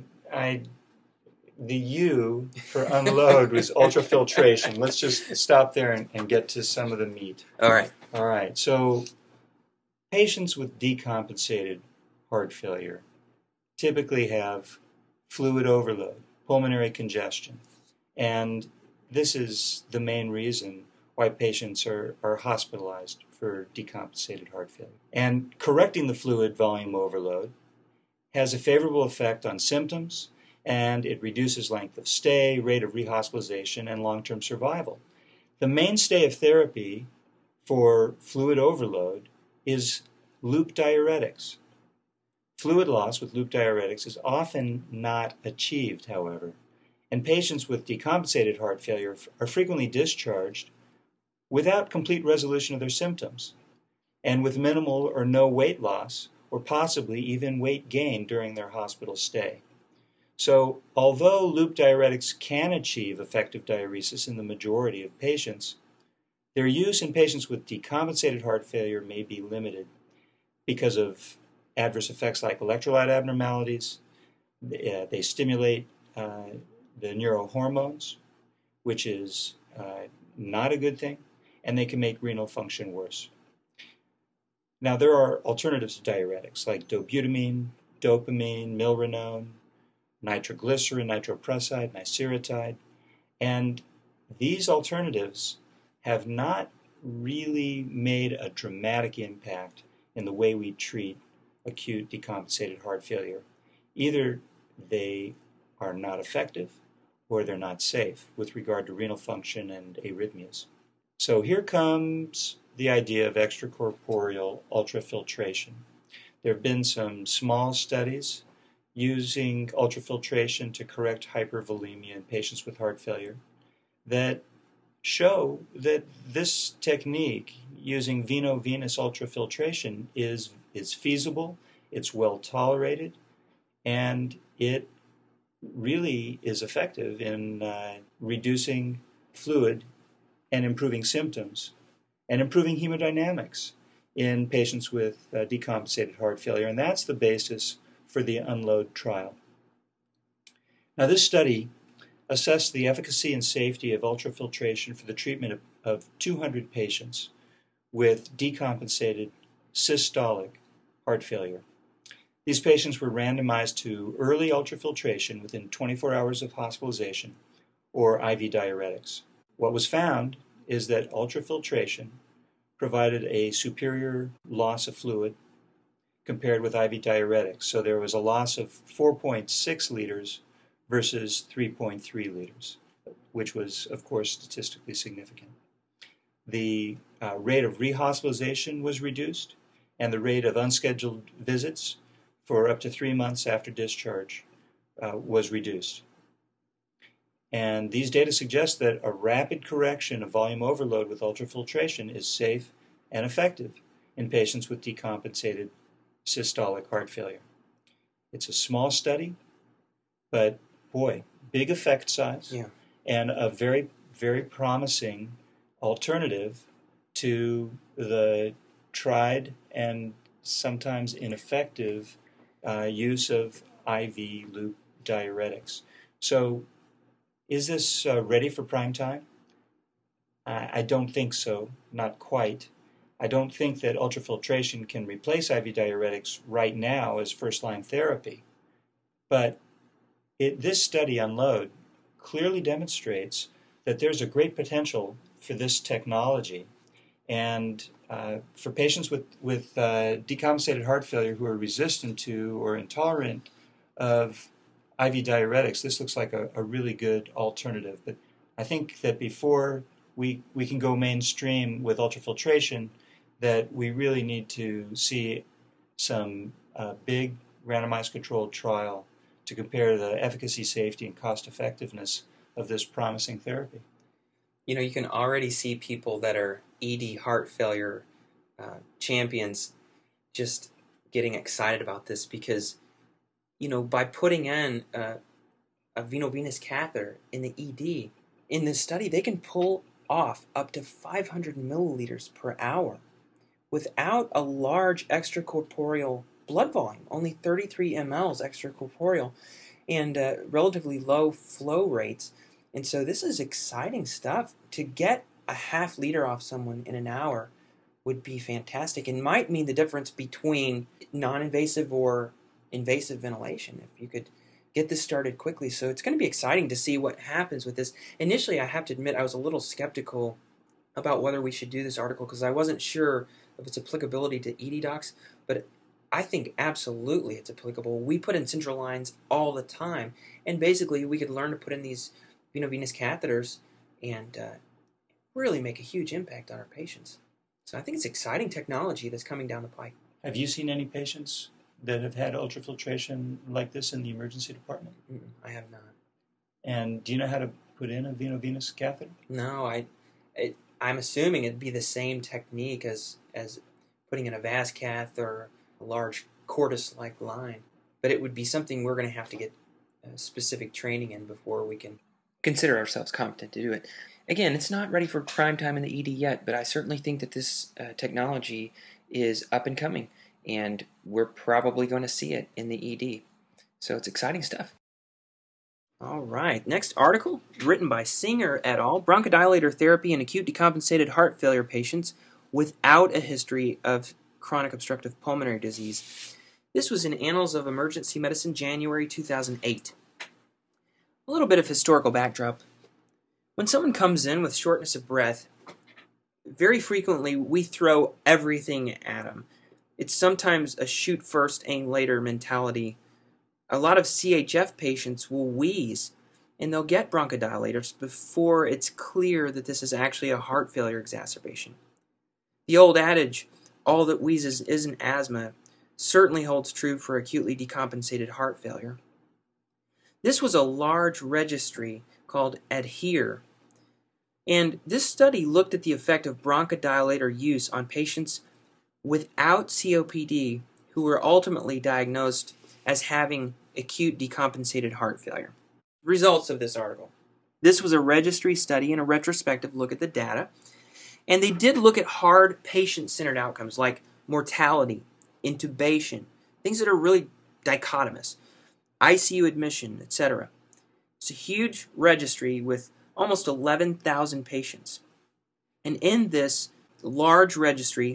U for unload was ultrafiltration. Let's just stop there and get to some of the meat. All right. So patients with decompensated heart failure typically have fluid overload, pulmonary congestion. And this is the main reason why patients are hospitalized for decompensated heart failure. And correcting the fluid volume overload has a favorable effect on symptoms, and it reduces length of stay, rate of rehospitalization, and long-term survival. The mainstay of therapy for fluid overload is loop diuretics. Fluid loss with loop diuretics is often not achieved, however, and patients with decompensated heart failure are frequently discharged without complete resolution of their symptoms, and with minimal or no weight loss, or possibly even weight gain during their hospital stay. So, although loop diuretics can achieve effective diuresis in the majority of patients, their use in patients with decompensated heart failure may be limited because of adverse effects like electrolyte abnormalities. They stimulate the neurohormones, which is not a good thing, and they can make renal function worse. Now, there are alternatives to diuretics like dobutamine, dopamine, milrinone, nitroglycerin, nitroprusside, nicerotide, and these alternatives have not really made a dramatic impact in the way we treat acute decompensated heart failure. Either they are not effective or they're not safe with regard to renal function and arrhythmias. So here comes the idea of extracorporeal ultrafiltration. There have been some small studies using ultrafiltration to correct hypervolemia in patients with heart failure that show that this technique using veno-venous ultrafiltration is feasible, it's well tolerated, and it really is effective in reducing fluid and improving symptoms and improving hemodynamics in patients with decompensated heart failure. And that's the basis for the UNLOAD trial. Now, this study assessed the efficacy and safety of ultrafiltration for the treatment of 200 patients with decompensated systolic heart failure. These patients were randomized to early ultrafiltration within 24 hours of hospitalization or IV diuretics. What was found is that ultrafiltration provided a superior loss of fluid compared with IV diuretics. So there was a loss of 4.6 liters versus 3.3 liters, which was, of course, statistically significant. The rate of rehospitalization was reduced, and the rate of unscheduled visits for up to 3 months after discharge was reduced. And these data suggest that a rapid correction of volume overload with ultrafiltration is safe and effective in patients with decompensated systolic heart failure. It's a small study, but boy, big effect size, and a very, very promising alternative to the tried and sometimes ineffective use of IV loop diuretics. So is this ready for prime time? I don't think so, not quite. I don't think that ultrafiltration can replace IV diuretics right now as first-line therapy. But this study on LOAD clearly demonstrates that there's a great potential for this technology. And for patients with decompensated heart failure who are resistant to or intolerant of IV diuretics, this looks like a really good alternative. But I think that before we can go mainstream with ultrafiltration, that we really need to see some big randomized controlled trial to compare the efficacy, safety, and cost effectiveness of this promising therapy. You know, you can already see people that are ED heart failure champions just getting excited about this because, you know, by putting in a veno-venous catheter in the ED, in this study, they can pull off up to 500 milliliters per hour without a large extracorporeal blood volume, only 33 mLs extracorporeal, and relatively low flow rates. And so this is exciting stuff. To get a half liter off someone in an hour would be fantastic and might mean the difference between non-invasive or invasive ventilation if you could get this started quickly. So it's going to be exciting to see what happens with this. Initially, I have to admit, I was a little skeptical about whether we should do this article because I wasn't sure of its applicability to ED docs, but I think absolutely it's applicable. We put in central lines all the time, and basically we could learn to put in these veno-venous catheters and really make a huge impact on our patients. So I think it's exciting technology that's coming down the pike. Have you seen any patients that have had ultrafiltration like this in the emergency department? I have not. And do you know how to put in a veno-venous catheter? No, I'm assuming it'd be the same technique as putting in a vas cath or a large cordis-like line. But it would be something we're going to have to get specific training in before we can consider ourselves competent to do it. Again, it's not ready for prime time in the ED yet, but I certainly think that this technology is up and coming, and we're probably going to see it in the ED. So it's exciting stuff. All right, next article, written by Singer et al., bronchodilator therapy in acute decompensated heart failure patients without a history of chronic obstructive pulmonary disease. This was in Annals of Emergency Medicine, January 2008. A little bit of historical backdrop. When someone comes in with shortness of breath, very frequently we throw everything at them. It's sometimes a shoot first, aim later mentality. A lot of CHF patients will wheeze, and they'll get bronchodilators before it's clear that this is actually a heart failure exacerbation. The old adage, all that wheezes isn't asthma, certainly holds true for acutely decompensated heart failure. This was a large registry called ADHERE, and this study looked at the effect of bronchodilator use on patients without COPD who were ultimately diagnosed as having acute decompensated heart failure. Results of this article. This was a registry study and a retrospective look at the data, and they did look at hard patient-centered outcomes like mortality, intubation, things that are really dichotomous, ICU admission, etc. It's a huge registry with almost 11,000 patients. And in this large registry,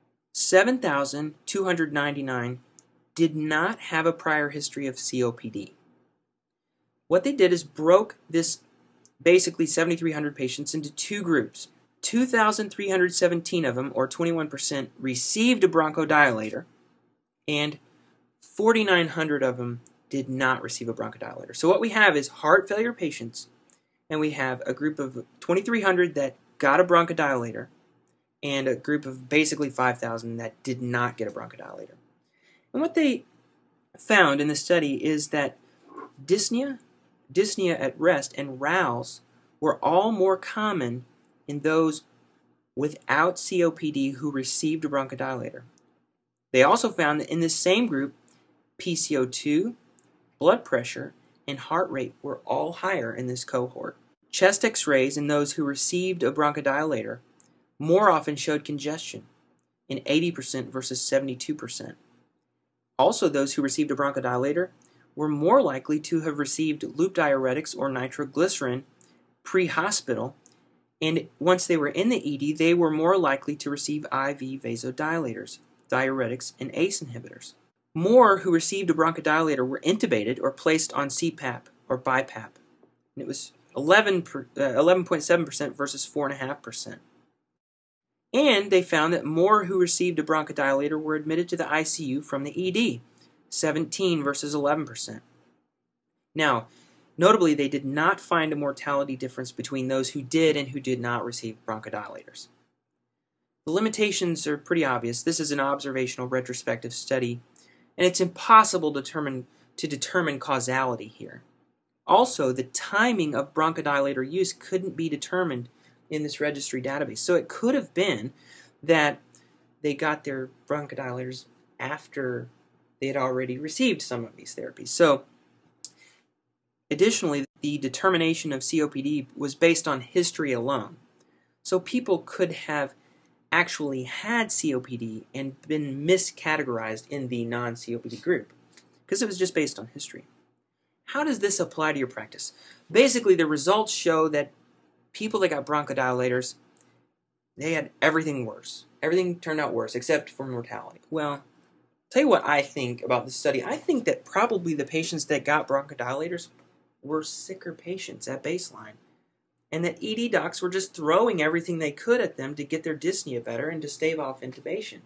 7,299 did not have a prior history of COPD. What they did is broke this basically 7,300 patients into two groups. 2,317 of them, or 21%, received a bronchodilator, and 4,900 of them did not receive a bronchodilator. So what we have is heart failure patients, and we have a group of 2,300 that got a bronchodilator, and a group of basically 5,000 that did not get a bronchodilator. And what they found in the study is that dyspnea at rest, and RALS were all more common in those without COPD who received a bronchodilator. They also found that in this same group, PCO2, blood pressure, and heart rate were all higher in this cohort. Chest x-rays in those who received a bronchodilator more often showed congestion. in 80% versus 72%. Also, those who received a bronchodilator were more likely to have received loop diuretics or nitroglycerin pre-hospital, and once they were in the ED, they were more likely to receive IV vasodilators, diuretics, and ACE inhibitors. More who received a bronchodilator were intubated or placed on CPAP or BiPAP, and it was 11.7% versus 4.5%. And they found that more who received a bronchodilator were admitted to the ICU from the ED, 17 versus 11%. Now, notably, they did not find a mortality difference between those who did and who did not receive bronchodilators. The limitations are pretty obvious. This is an observational retrospective study, and it's impossible to determine causality here. Also, the timing of bronchodilator use couldn't be determined in this registry database. So it could have been that they got their bronchodilators after they had already received some of these therapies. So, additionally, the determination of COPD was based on history alone. So people could have actually had COPD and been miscategorized in the non-COPD group because it was just based on history. How does this apply to your practice? Basically, the results show that people that got bronchodilators, they had everything worse. Everything turned out worse except for mortality. Well, I'll tell you what I think about this study. I think that probably the patients that got bronchodilators were sicker patients at baseline, and that ED docs were just throwing everything they could at them to get their dyspnea better and to stave off intubation.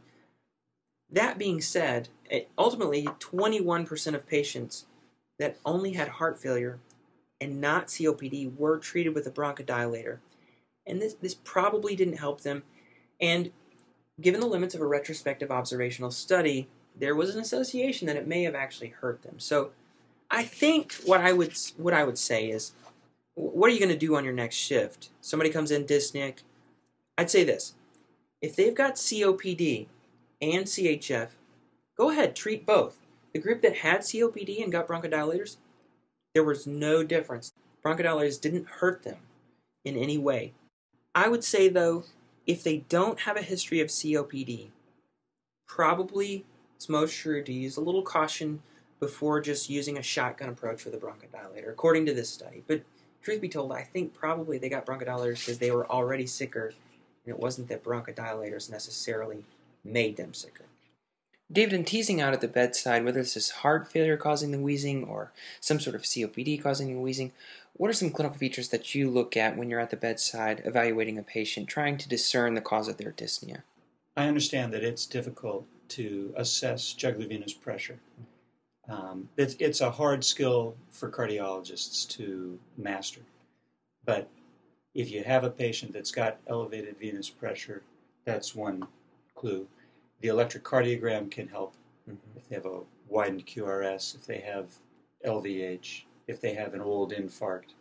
That being said, ultimately 21% of patients that only had heart failure and not COPD were treated with a bronchodilator, and this probably didn't help them, and given the limits of a retrospective observational study, there was an association that it may have actually hurt them. So I think what I would say is, what are you going to do on your next shift? Somebody comes in dyspneic. I'd say this. If they've got COPD and CHF, go ahead, treat both. The group that had COPD and got bronchodilators, there was no difference. Bronchodilators didn't hurt them in any way. I would say, though, if they don't have a history of COPD, probably it's most sure to use a little caution before just using a shotgun approach with a bronchodilator, according to this study. But truth be told, I think probably they got bronchodilators because they were already sicker, and it wasn't that bronchodilators necessarily made them sicker. David, in teasing out at the bedside, whether this is heart failure causing the wheezing or some sort of COPD causing the wheezing, what are some clinical features that you look at when you're at the bedside evaluating a patient, trying to discern the cause of their dyspnea? I understand that it's difficult to assess jugular venous pressure. It's a hard skill for cardiologists to master. But if you have a patient that's got elevated venous pressure, that's one clue. The electrocardiogram can help if they have a widened QRS, if they have LVH, if they have an old infarct.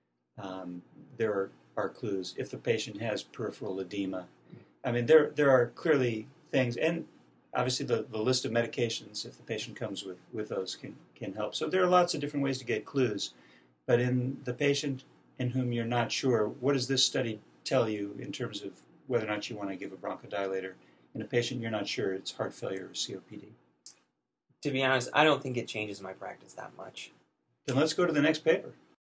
There are clues. If the patient has peripheral edema. I mean, there are clearly things, and obviously the list of medications, if the patient comes with those, can help. So there are lots of different ways to get clues. But in the patient in whom you're not sure, what does this study tell you in terms of whether or not you want to give a bronchodilator? In a patient you're not sure, it's heart failure or COPD. To be honest, I don't think it changes my practice that much. Then let's go to the next paper.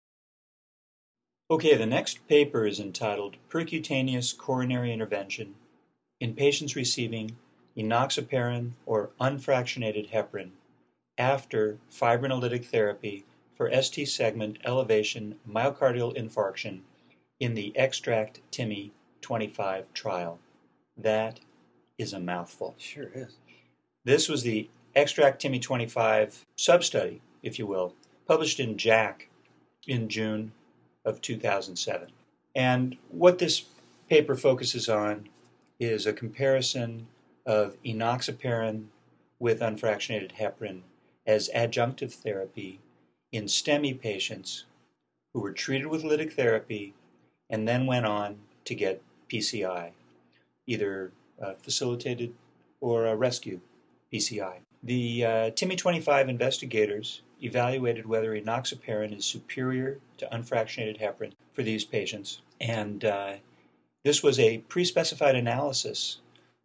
Okay, the next paper is entitled Percutaneous Coronary Intervention in Patients Receiving Enoxaparin or Unfractionated Heparin after Fibrinolytic Therapy for ST segment elevation myocardial infarction in the EXTRACT-TIMI 25 trial. That is a mouthful. Sure is. This was the EXTRACT-TIMI 25 sub-study, if you will, published in JACC in June of 2007. And what this paper focuses on is a comparison of enoxaparin with unfractionated heparin as adjunctive therapy in STEMI patients who were treated with lytic therapy and then went on to get PCI, either facilitated or a rescue PCI. The TIMI 25 investigators evaluated whether enoxaparin is superior to unfractionated heparin for these patients, and this was a pre-specified analysis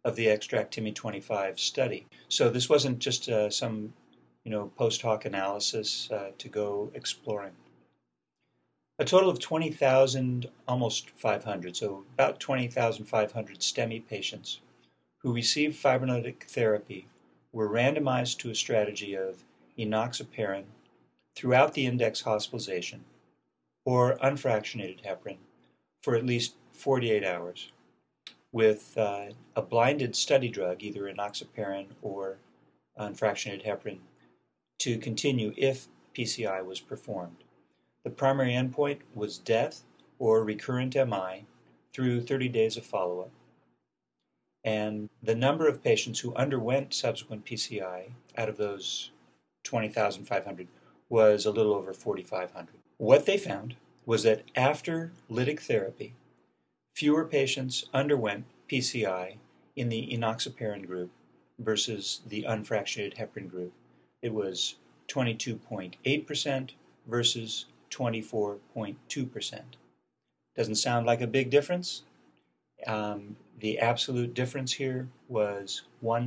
of the Extract-TIMI 25 study. So this wasn't just some post hoc analysis to go exploring. A total of 20,000, almost 500, so about 20,500 STEMI patients who received fibrinolytic therapy were randomized to a strategy of enoxaparin throughout the index hospitalization or unfractionated heparin for at least 48 hours with a blinded study drug, either enoxaparin or unfractionated heparin, to continue if PCI was performed. The primary endpoint was death or recurrent MI through 30 days of follow-up. And the number of patients who underwent subsequent PCI out of those 20,500 was a little over 4,500. What they found was that after lytic therapy, fewer patients underwent PCI in the enoxaparin group versus the unfractionated heparin group. It was 22.8% versus 24.2%. Doesn't sound like a big difference. The absolute difference here was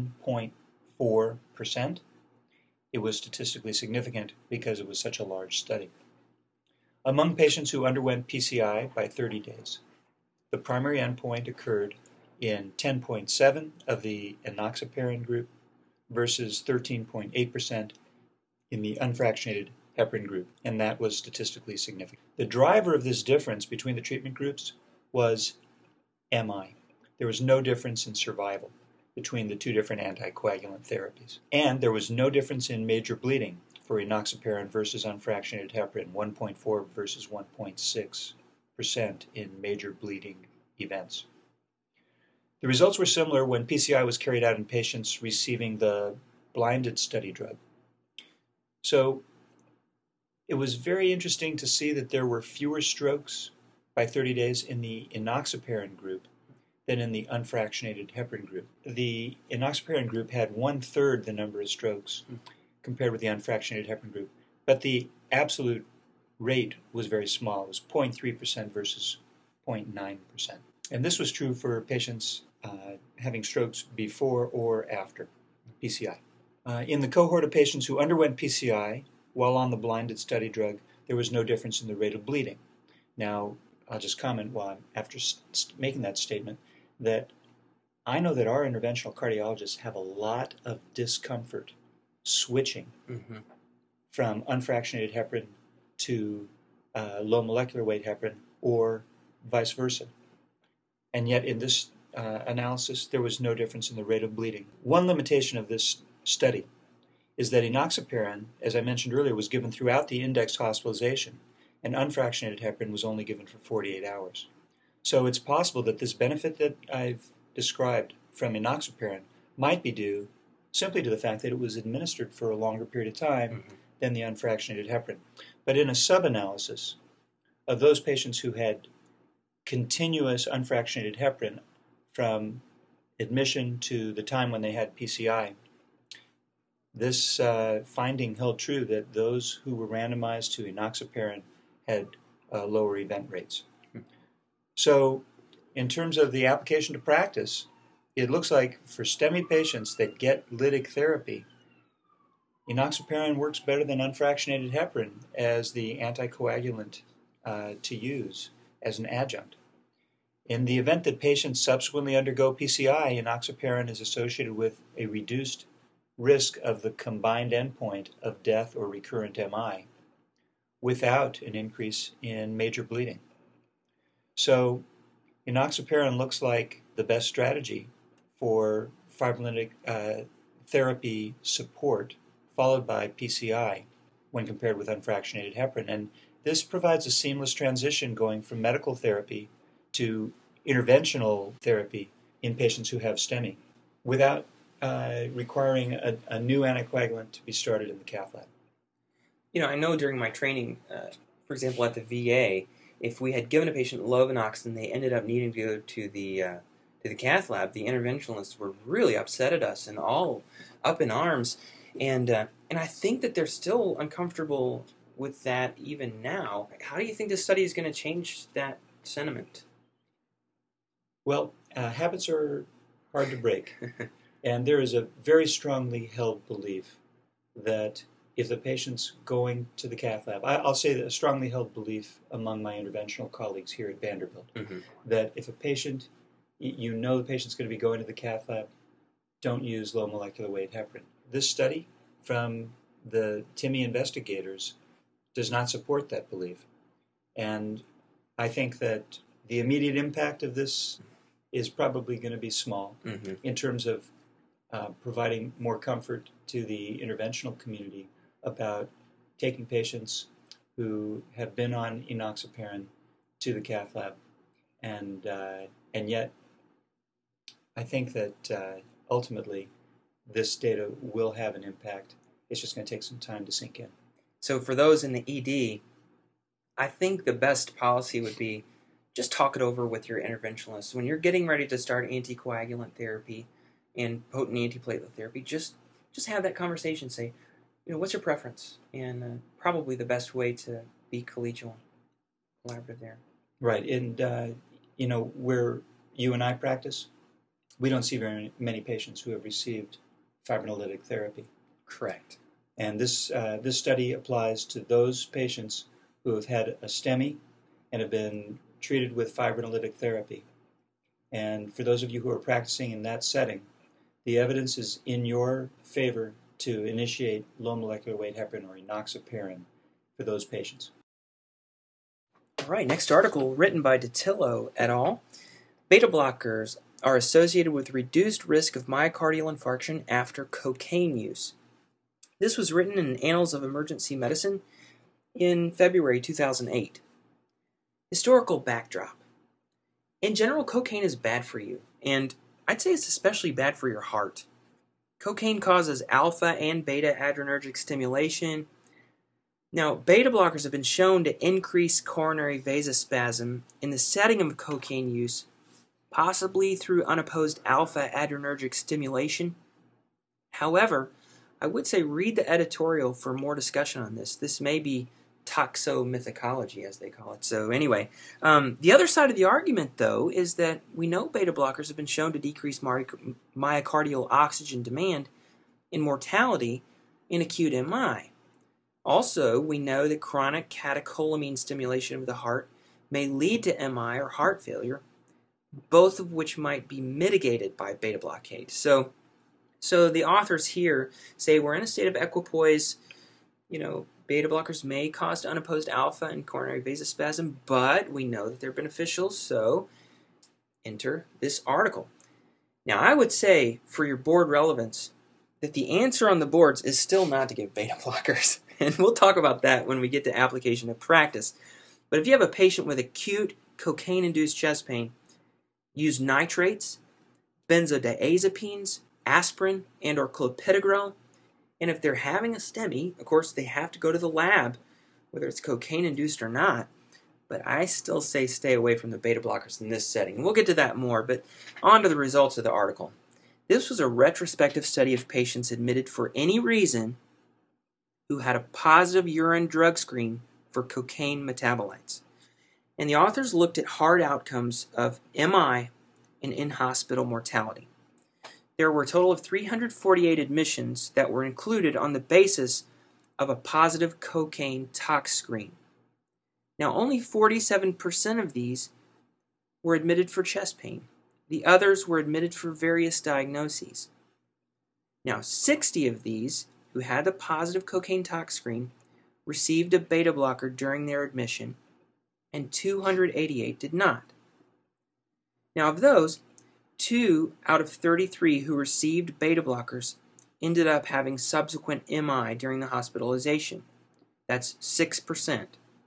1.4%. It was statistically significant because it was such a large study. Among patients who underwent PCI by 30 days, the primary endpoint occurred in 10.7% of the enoxaparin group versus 13.8% in the unfractionated heparin group, and that was statistically significant. The driver of this difference between the treatment groups was MI. There was no difference in survival between the two different anticoagulant therapies. And there was no difference in major bleeding for enoxaparin versus unfractionated heparin, 1.4 versus 1.6% in major bleeding events. The results were similar when PCI was carried out in patients receiving the blinded study drug. So it was very interesting to see that there were fewer strokes by 30 days in the enoxaparin group than in the unfractionated heparin group. The enoxaparin group had 1/3 the number of strokes compared with the unfractionated heparin group, but the absolute rate was very small. It was 0.3% versus 0.9%. And this was true for patients having strokes before or after PCI. In the cohort of patients who underwent PCI while on the blinded study drug, there was no difference in the rate of bleeding. Now, I'll just comment after making that statement that I know that our interventional cardiologists have a lot of discomfort switching from unfractionated heparin to low molecular weight heparin or vice versa. And yet in this analysis, there was no difference in the rate of bleeding. One limitation of this study is that enoxaparin, as I mentioned earlier, was given throughout the index hospitalization, and unfractionated heparin was only given for 48 hours. So it's possible that this benefit that I've described from enoxaparin might be due simply to the fact that it was administered for a longer period of time than the unfractionated heparin. But in a sub-analysis of those patients who had continuous unfractionated heparin from admission to the time when they had PCI, this finding held true that those who were randomized to enoxaparin had lower event rates. So in terms of the application to practice, it looks like for STEMI patients that get lytic therapy, enoxaparin works better than unfractionated heparin as the anticoagulant to use as an adjunct. In the event that patients subsequently undergo PCI, enoxaparin is associated with a reduced risk of the combined endpoint of death or recurrent MI without an increase in major bleeding. So enoxaparin looks like the best strategy for fibrinolytic therapy support followed by PCI when compared with unfractionated heparin. And this provides a seamless transition going from medical therapy to interventional therapy in patients who have STEMI without requiring a new anticoagulant to be started in the cath lab. You know, I know during my training, for example, at the VA, if we had given a patient Lovenox and they ended up needing to go to the cath lab, the interventionalists were really upset at us and all up in arms. And I think that they're still uncomfortable with that even now. How do you think this study is going to change that sentiment? Well, habits are hard to break. And there is a very strongly held belief that if the patient's going to the cath lab, I'll say that a strongly held belief among my interventional colleagues here at Vanderbilt, that if a patient, you know the patient's going to be going to the cath lab, don't use low molecular weight heparin. This study from the TIMI investigators does not support that belief. And I think that the immediate impact of this is probably going to be small in terms of providing more comfort to the interventional community about taking patients who have been on enoxaparin to the cath lab. And yet, I think that ultimately this data will have an impact. It's just going to take some time to sink in. So for those in the ED, I think the best policy would be just talk it over with your interventionalist. When you're getting ready to start anticoagulant therapy and potent antiplatelet therapy, just have that conversation. Say, what's your preference? And probably the best way to be collegial, collaborative there. Right. And, where you and I practice, we don't see very many patients who have received fibrinolytic therapy. Correct. And this study applies to those patients who have had a STEMI and have been treated with fibrinolytic therapy. And for those of you who are practicing in that setting, the evidence is in your favor to initiate low molecular weight heparin or enoxaparin for those patients. All right, next article written by Datillo et al. Beta blockers are associated with reduced risk of myocardial infarction after cocaine use. This was written in Annals of Emergency Medicine in February 2008. Historical backdrop. In general, cocaine is bad for you, and I'd say it's especially bad for your heart. Cocaine causes alpha and beta adrenergic stimulation. Now, beta blockers have been shown to increase coronary vasospasm in the setting of cocaine use, possibly through unopposed alpha adrenergic stimulation. However, I would say read the editorial for more discussion on this. This may be toxomythology, as they call it. So anyway, the other side of the argument, though, is that we know beta blockers have been shown to decrease myocardial oxygen demand in mortality in acute MI. Also, we know that chronic catecholamine stimulation of the heart may lead to MI or heart failure, both of which might be mitigated by beta blockade. So the authors here say we're in a state of equipoise. Beta blockers may cause unopposed alpha and coronary vasospasm, but we know that they're beneficial, so enter this article. Now, I would say, for your board relevance, that the answer on the boards is still not to give beta blockers, and we'll talk about that when we get to application of practice. But if you have a patient with acute cocaine-induced chest pain, use nitrates, benzodiazepines, aspirin, and or clopidogrel. And if they're having a STEMI, of course, they have to go to the lab, whether it's cocaine-induced or not. But I still say stay away from the beta blockers in this setting. And we'll get to that more, but on to the results of the article. This was a retrospective study of patients admitted for any reason who had a positive urine drug screen for cocaine metabolites. And the authors looked at hard outcomes of MI and in-hospital mortality. There were a total of 348 admissions that were included on the basis of a positive cocaine tox screen. Now, only 47% of these were admitted for chest pain. The others were admitted for various diagnoses. Now, 60 of these who had the positive cocaine tox screen received a beta blocker during their admission, and 288 did not. Now, of those, 2 out of 33 who received beta blockers ended up having subsequent MI during the hospitalization. That's 6%.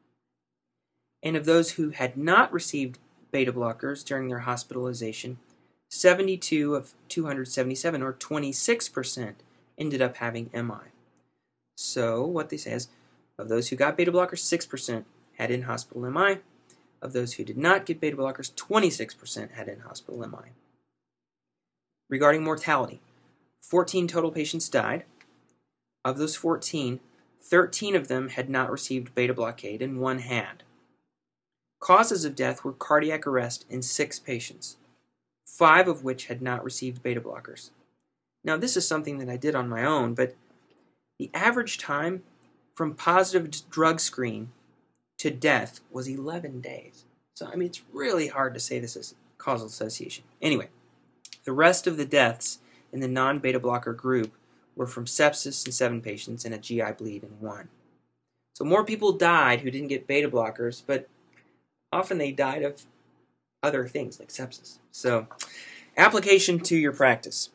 And of those who had not received beta blockers during their hospitalization, 72 of 277, or 26%, ended up having MI. So what they say is, of those who got beta blockers, 6% had in-hospital MI. Of those who did not get beta blockers, 26% had in-hospital MI. Regarding mortality, 14 total patients died. Of those 14, 13 of them had not received beta blockade and 1 had. Causes of death were cardiac arrest in 6 patients. 5 of which had not received beta blockers. Now, this is something that I did on my own, but the average time from positive drug screen to death was 11 days. So, I mean, it's really hard to say this is causal association. Anyway, the rest of the deaths in the non-beta blocker group were from sepsis in 7 patients and a GI bleed in 1. So more people died who didn't get beta blockers, but often they died of other things like sepsis. So, application to your practice.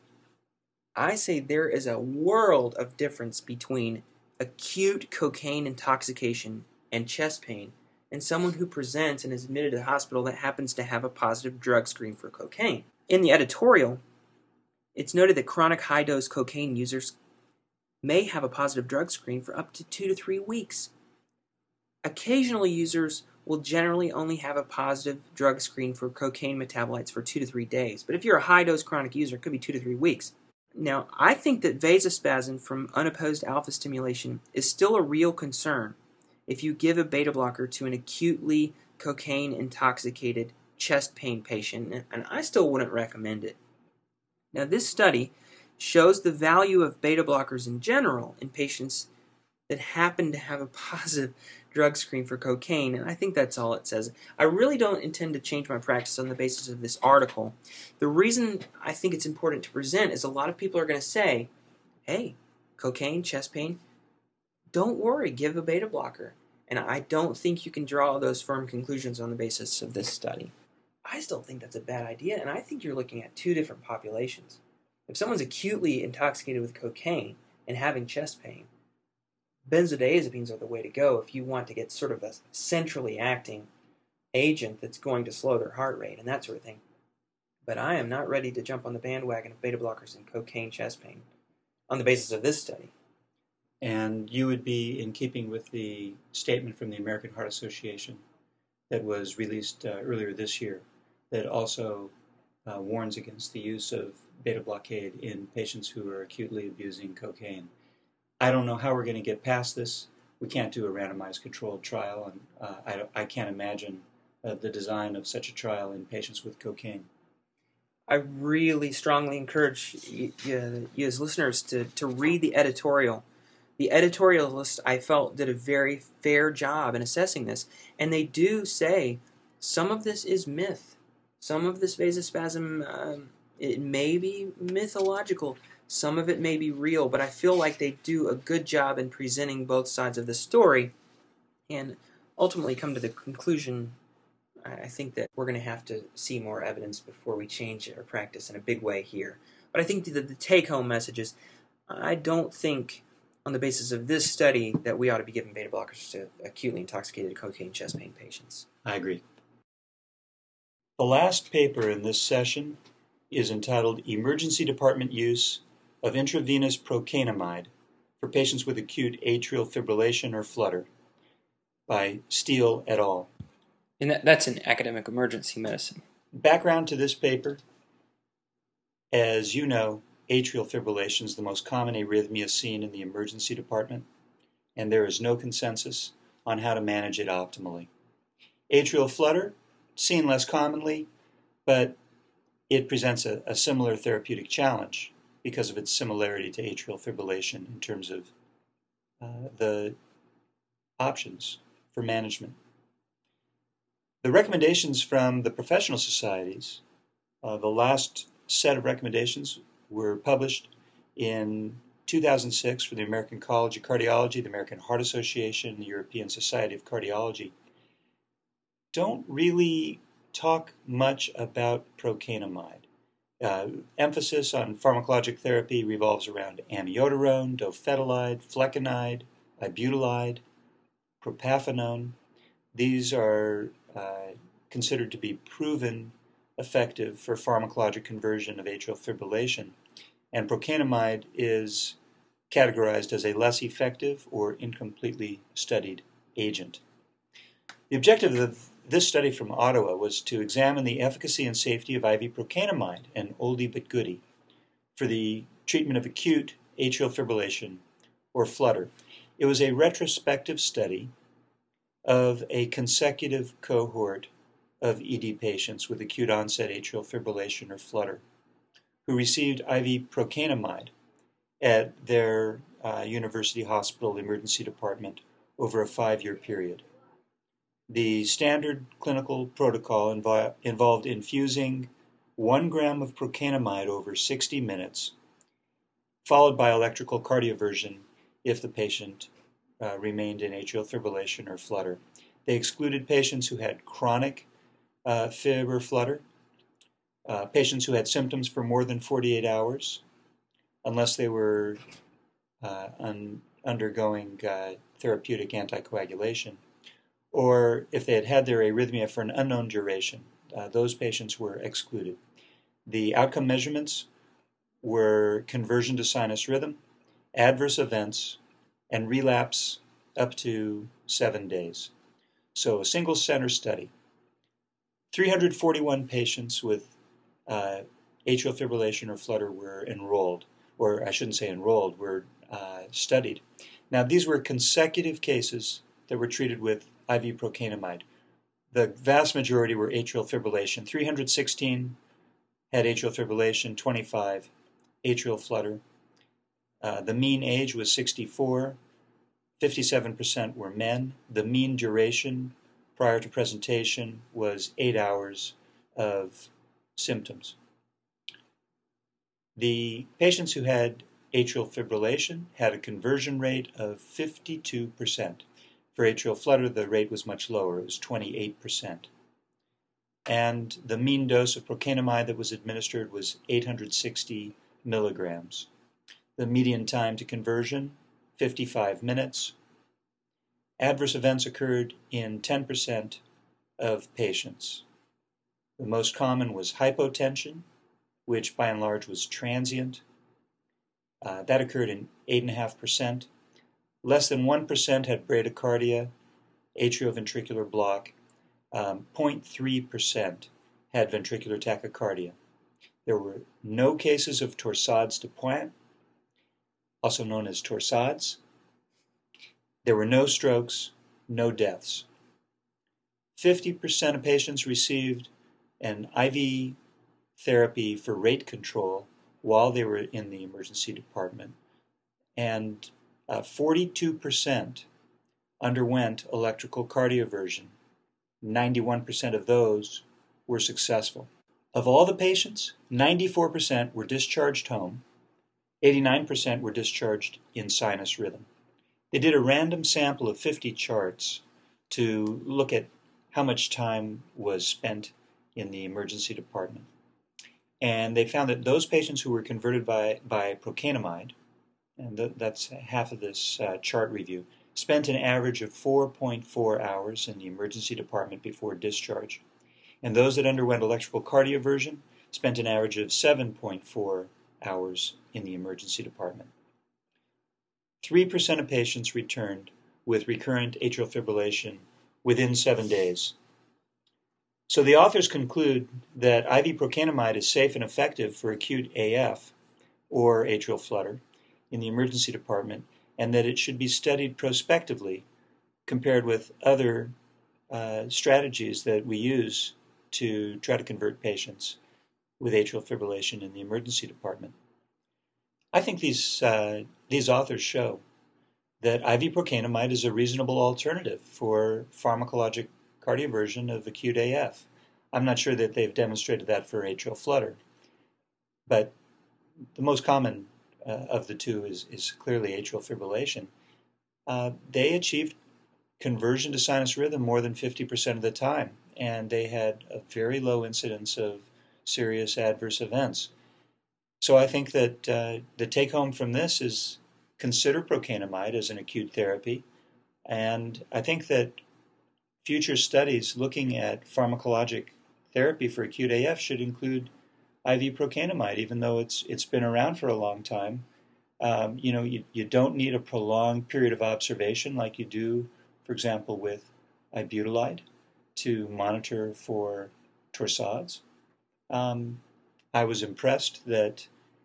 I say there is a world of difference between acute cocaine intoxication and chest pain and someone who presents and is admitted to the hospital that happens to have a positive drug screen for cocaine. In the editorial, it's noted that chronic high-dose cocaine users may have a positive drug screen for up to 2 to 3 weeks. Occasional users will generally only have a positive drug screen for cocaine metabolites for 2 to 3 days. But if you're a high-dose chronic user, it could be 2 to 3 weeks. Now, I think that vasospasm from unopposed alpha stimulation is still a real concern if you give a beta blocker to an acutely cocaine-intoxicated chest pain patient, and I still wouldn't recommend it. Now, this study shows the value of beta blockers in general in patients that happen to have a positive drug screen for cocaine, and I think that's all it says. I really don't intend to change my practice on the basis of this article. The reason I think it's important to present is a lot of people are going to say, hey, cocaine, chest pain, don't worry, give a beta blocker. And I don't think you can draw those firm conclusions on the basis of this study. I still think that's a bad idea, and I think you're looking at 2 different populations. If someone's acutely intoxicated with cocaine and having chest pain, benzodiazepines are the way to go if you want to get sort of a centrally acting agent that's going to slow their heart rate and that sort of thing. But I am not ready to jump on the bandwagon of beta blockers and cocaine chest pain on the basis of this study. And you would be in keeping with the statement from the American Heart Association that was released earlier this year that also warns against the use of beta blockade in patients who are acutely abusing cocaine. I don't know how we're going to get past this. We can't do a randomized controlled trial, and I can't imagine the design of such a trial in patients with cocaine. I really strongly encourage you as listeners to read the editorial. The editorialist, I felt, did a very fair job in assessing this, and they do say some of this is myth. Some of this vasospasm, it may be mythological. Some of it may be real, but I feel like they do a good job in presenting both sides of the story and ultimately come to the conclusion, I think that we're going to have to see more evidence before we change our practice in a big way here. But I think the take-home message is I don't think on the basis of this study that we ought to be giving beta blockers to acutely intoxicated cocaine chest pain patients. I agree. The last paper in this session is entitled Emergency Department Use of Intravenous Procainamide for Patients with Acute Atrial Fibrillation or Flutter by Steele et al. And that's in academic emergency medicine. Background to this paper, as you know, atrial fibrillation is the most common arrhythmia seen in the emergency department, and there is no consensus on how to manage it optimally. Atrial flutter, seen less commonly, but it presents a similar therapeutic challenge because of its similarity to atrial fibrillation in terms of the options for management. The recommendations from the professional societies, the last set of recommendations were published in 2006 for the American College of Cardiology, the American Heart Association, and the European Society of Cardiology. Don't really talk much about procainamide. Emphasis on pharmacologic therapy revolves around amiodarone, dofetilide, flecainide, ibutylide, propafenone. These are considered to be proven effective for pharmacologic conversion of atrial fibrillation, and procainamide is categorized as a less effective or incompletely studied agent. The objective of this study from Ottawa was to examine the efficacy and safety of IV procainamide, an oldie but goodie, for the treatment of acute atrial fibrillation or flutter. It was a retrospective study of a consecutive cohort of ED patients with acute onset atrial fibrillation or flutter who received IV procainamide at their university hospital emergency department over a 5-year period. The standard clinical protocol involved infusing 1 gram of procainamide over 60 minutes, followed by electrical cardioversion if the patient remained in atrial fibrillation or flutter. They excluded patients who had chronic fib or flutter, patients who had symptoms for more than 48 hours, unless they were undergoing therapeutic anticoagulation, or if they had had their arrhythmia for an unknown duration. Those patients were excluded. The outcome measurements were conversion to sinus rhythm, adverse events, and relapse up to 7 days. So a single center study. 341 patients with atrial fibrillation or flutter were enrolled, or I shouldn't say enrolled, were studied. Now these were consecutive cases that were treated with IV procainamide. The vast majority were atrial fibrillation. 316 had atrial fibrillation, 25 atrial flutter. The mean age was 64. 57% were men. The mean duration prior to presentation was 8 hours of symptoms. The patients who had atrial fibrillation had a conversion rate of 52%. For atrial flutter, the rate was much lower. It was 28%. And the mean dose of procainamide that was administered was 860 milligrams. The median time to conversion, 55 minutes. Adverse events occurred in 10% of patients. The most common was hypotension, which by and large was transient. That occurred in 8.5%. Less than 1% had bradycardia, atrioventricular block. 0.3% had ventricular tachycardia. There were no cases of torsades de pointes, also known as torsades. There were no strokes, no deaths. 50% of patients received an IV therapy for rate control while they were in the emergency department, and 42% underwent electrical cardioversion. 91% of those were successful. Of all the patients, 94% were discharged home, 89% were discharged in sinus rhythm. They did a random sample of 50 charts to look at how much time was spent in the emergency department. And they found that those patients who were converted by procainamide, and that's half of this chart review, spent an average of 4.4 hours in the emergency department before discharge. And those that underwent electrical cardioversion spent an average of 7.4 hours in the emergency department. 3% of patients returned with recurrent atrial fibrillation within 7 days. So the authors conclude that IV procainamide is safe and effective for acute AF or atrial flutter in the emergency department, and that it should be studied prospectively compared with other strategies that we use to try to convert patients with atrial fibrillation in the emergency department. I think these authors show that IV procainamide is a reasonable alternative for pharmacologic cardioversion of acute AF. I'm not sure that they've demonstrated that for atrial flutter, but the most common of the two is clearly atrial fibrillation. They achieved conversion to sinus rhythm more than 50% of the time, and they had a very low incidence of serious adverse events. So I think that the take-home from this is consider procainamide as an acute therapy, and I think that future studies looking at pharmacologic therapy for acute AF should include IV procainamide, even though it's been around for a long time. You don't need a prolonged period of observation like you do, for example, with ibutylide to monitor for torsades. I was impressed that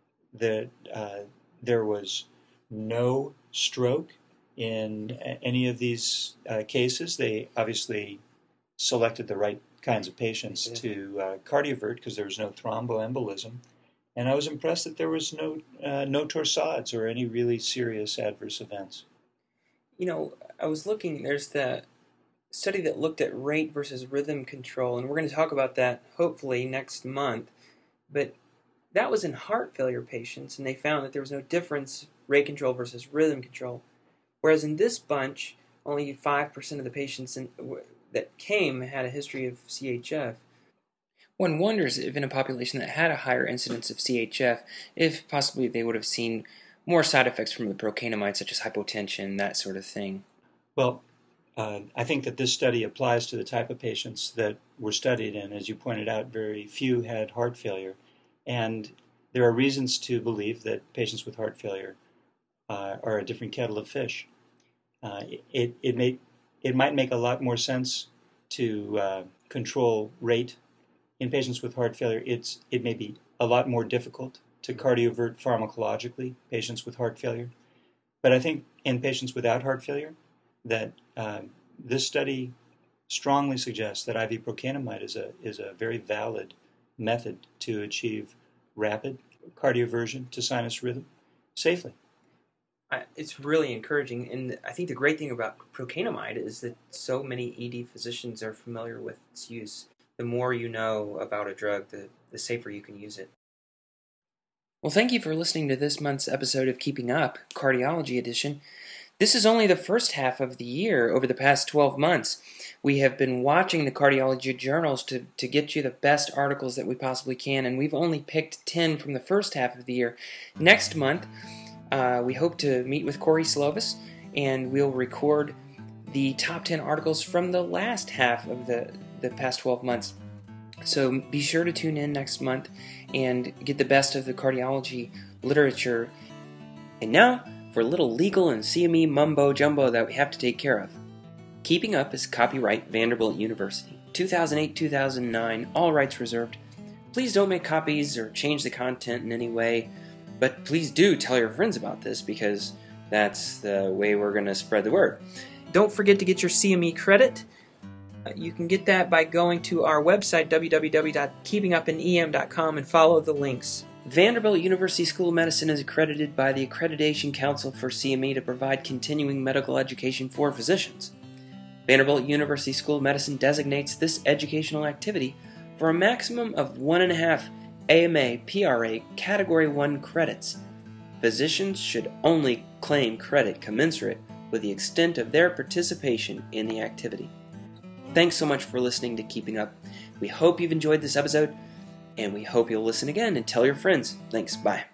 there was no stroke in any of these cases. They obviously selected the right kinds of patients to Cardiovert because there was no thromboembolism. And I was impressed that there was no torsades or any really serious adverse events. You know, I was looking, there's the study that looked at rate versus rhythm control, and we're going to talk about that hopefully next month. But that was in heart failure patients, and they found that there was no difference, rate control versus rhythm control. Whereas in this bunch, only 5% of the patients that came had a history of CHF. One wonders if in a population that had a higher incidence of CHF, if possibly they would have seen more side effects from the procainamide, such as hypotension, that sort of thing. Well, I think that this study applies to the type of patients that were studied, and as you pointed out, very few had heart failure. And there are reasons to believe that patients with heart failure are a different kettle of fish. It might make a lot more sense to control rate in patients with heart failure. It may be a lot more difficult to cardiovert pharmacologically patients with heart failure. But I think in patients without heart failure, that this study strongly suggests that IV procainamide is a very valid method to achieve rapid cardioversion to sinus rhythm safely. It's really encouraging, and I think the great thing about procainamide is that so many ED physicians are familiar with its use. The more you know about a drug, the safer you can use it. Well, thank you for listening to this month's episode of Keeping Up, Cardiology Edition. This is only the first half of the year. Over the past 12 months, we have been watching the cardiology journals to get you the best articles that we possibly can, and we've only picked 10 from the first half of the year. Next month, we hope to meet with Corey Slovis, and we'll record the top 10 articles from the last half of the past 12 months. So be sure to tune in next month and get the best of the cardiology literature. And now, for a little legal and CME mumbo-jumbo that we have to take care of. Keeping Up is copyright Vanderbilt University, 2008-2009, all rights reserved. Please don't make copies or change the content in any way, but please do tell your friends about this because that's the way we're going to spread the word. Don't forget to get your CME credit. You can get that by going to our website, www.keepingupinem.com, and follow the links. Vanderbilt University School of Medicine is accredited by the Accreditation Council for CME to provide continuing medical education for physicians. Vanderbilt University School of Medicine designates this educational activity for a maximum of 1.5 AMA PRA Category 1 credits. Physicians should only claim credit commensurate with the extent of their participation in the activity. Thanks so much for listening to Keeping Up. We hope you've enjoyed this episode, and we hope you'll listen again and tell your friends. Thanks. Bye.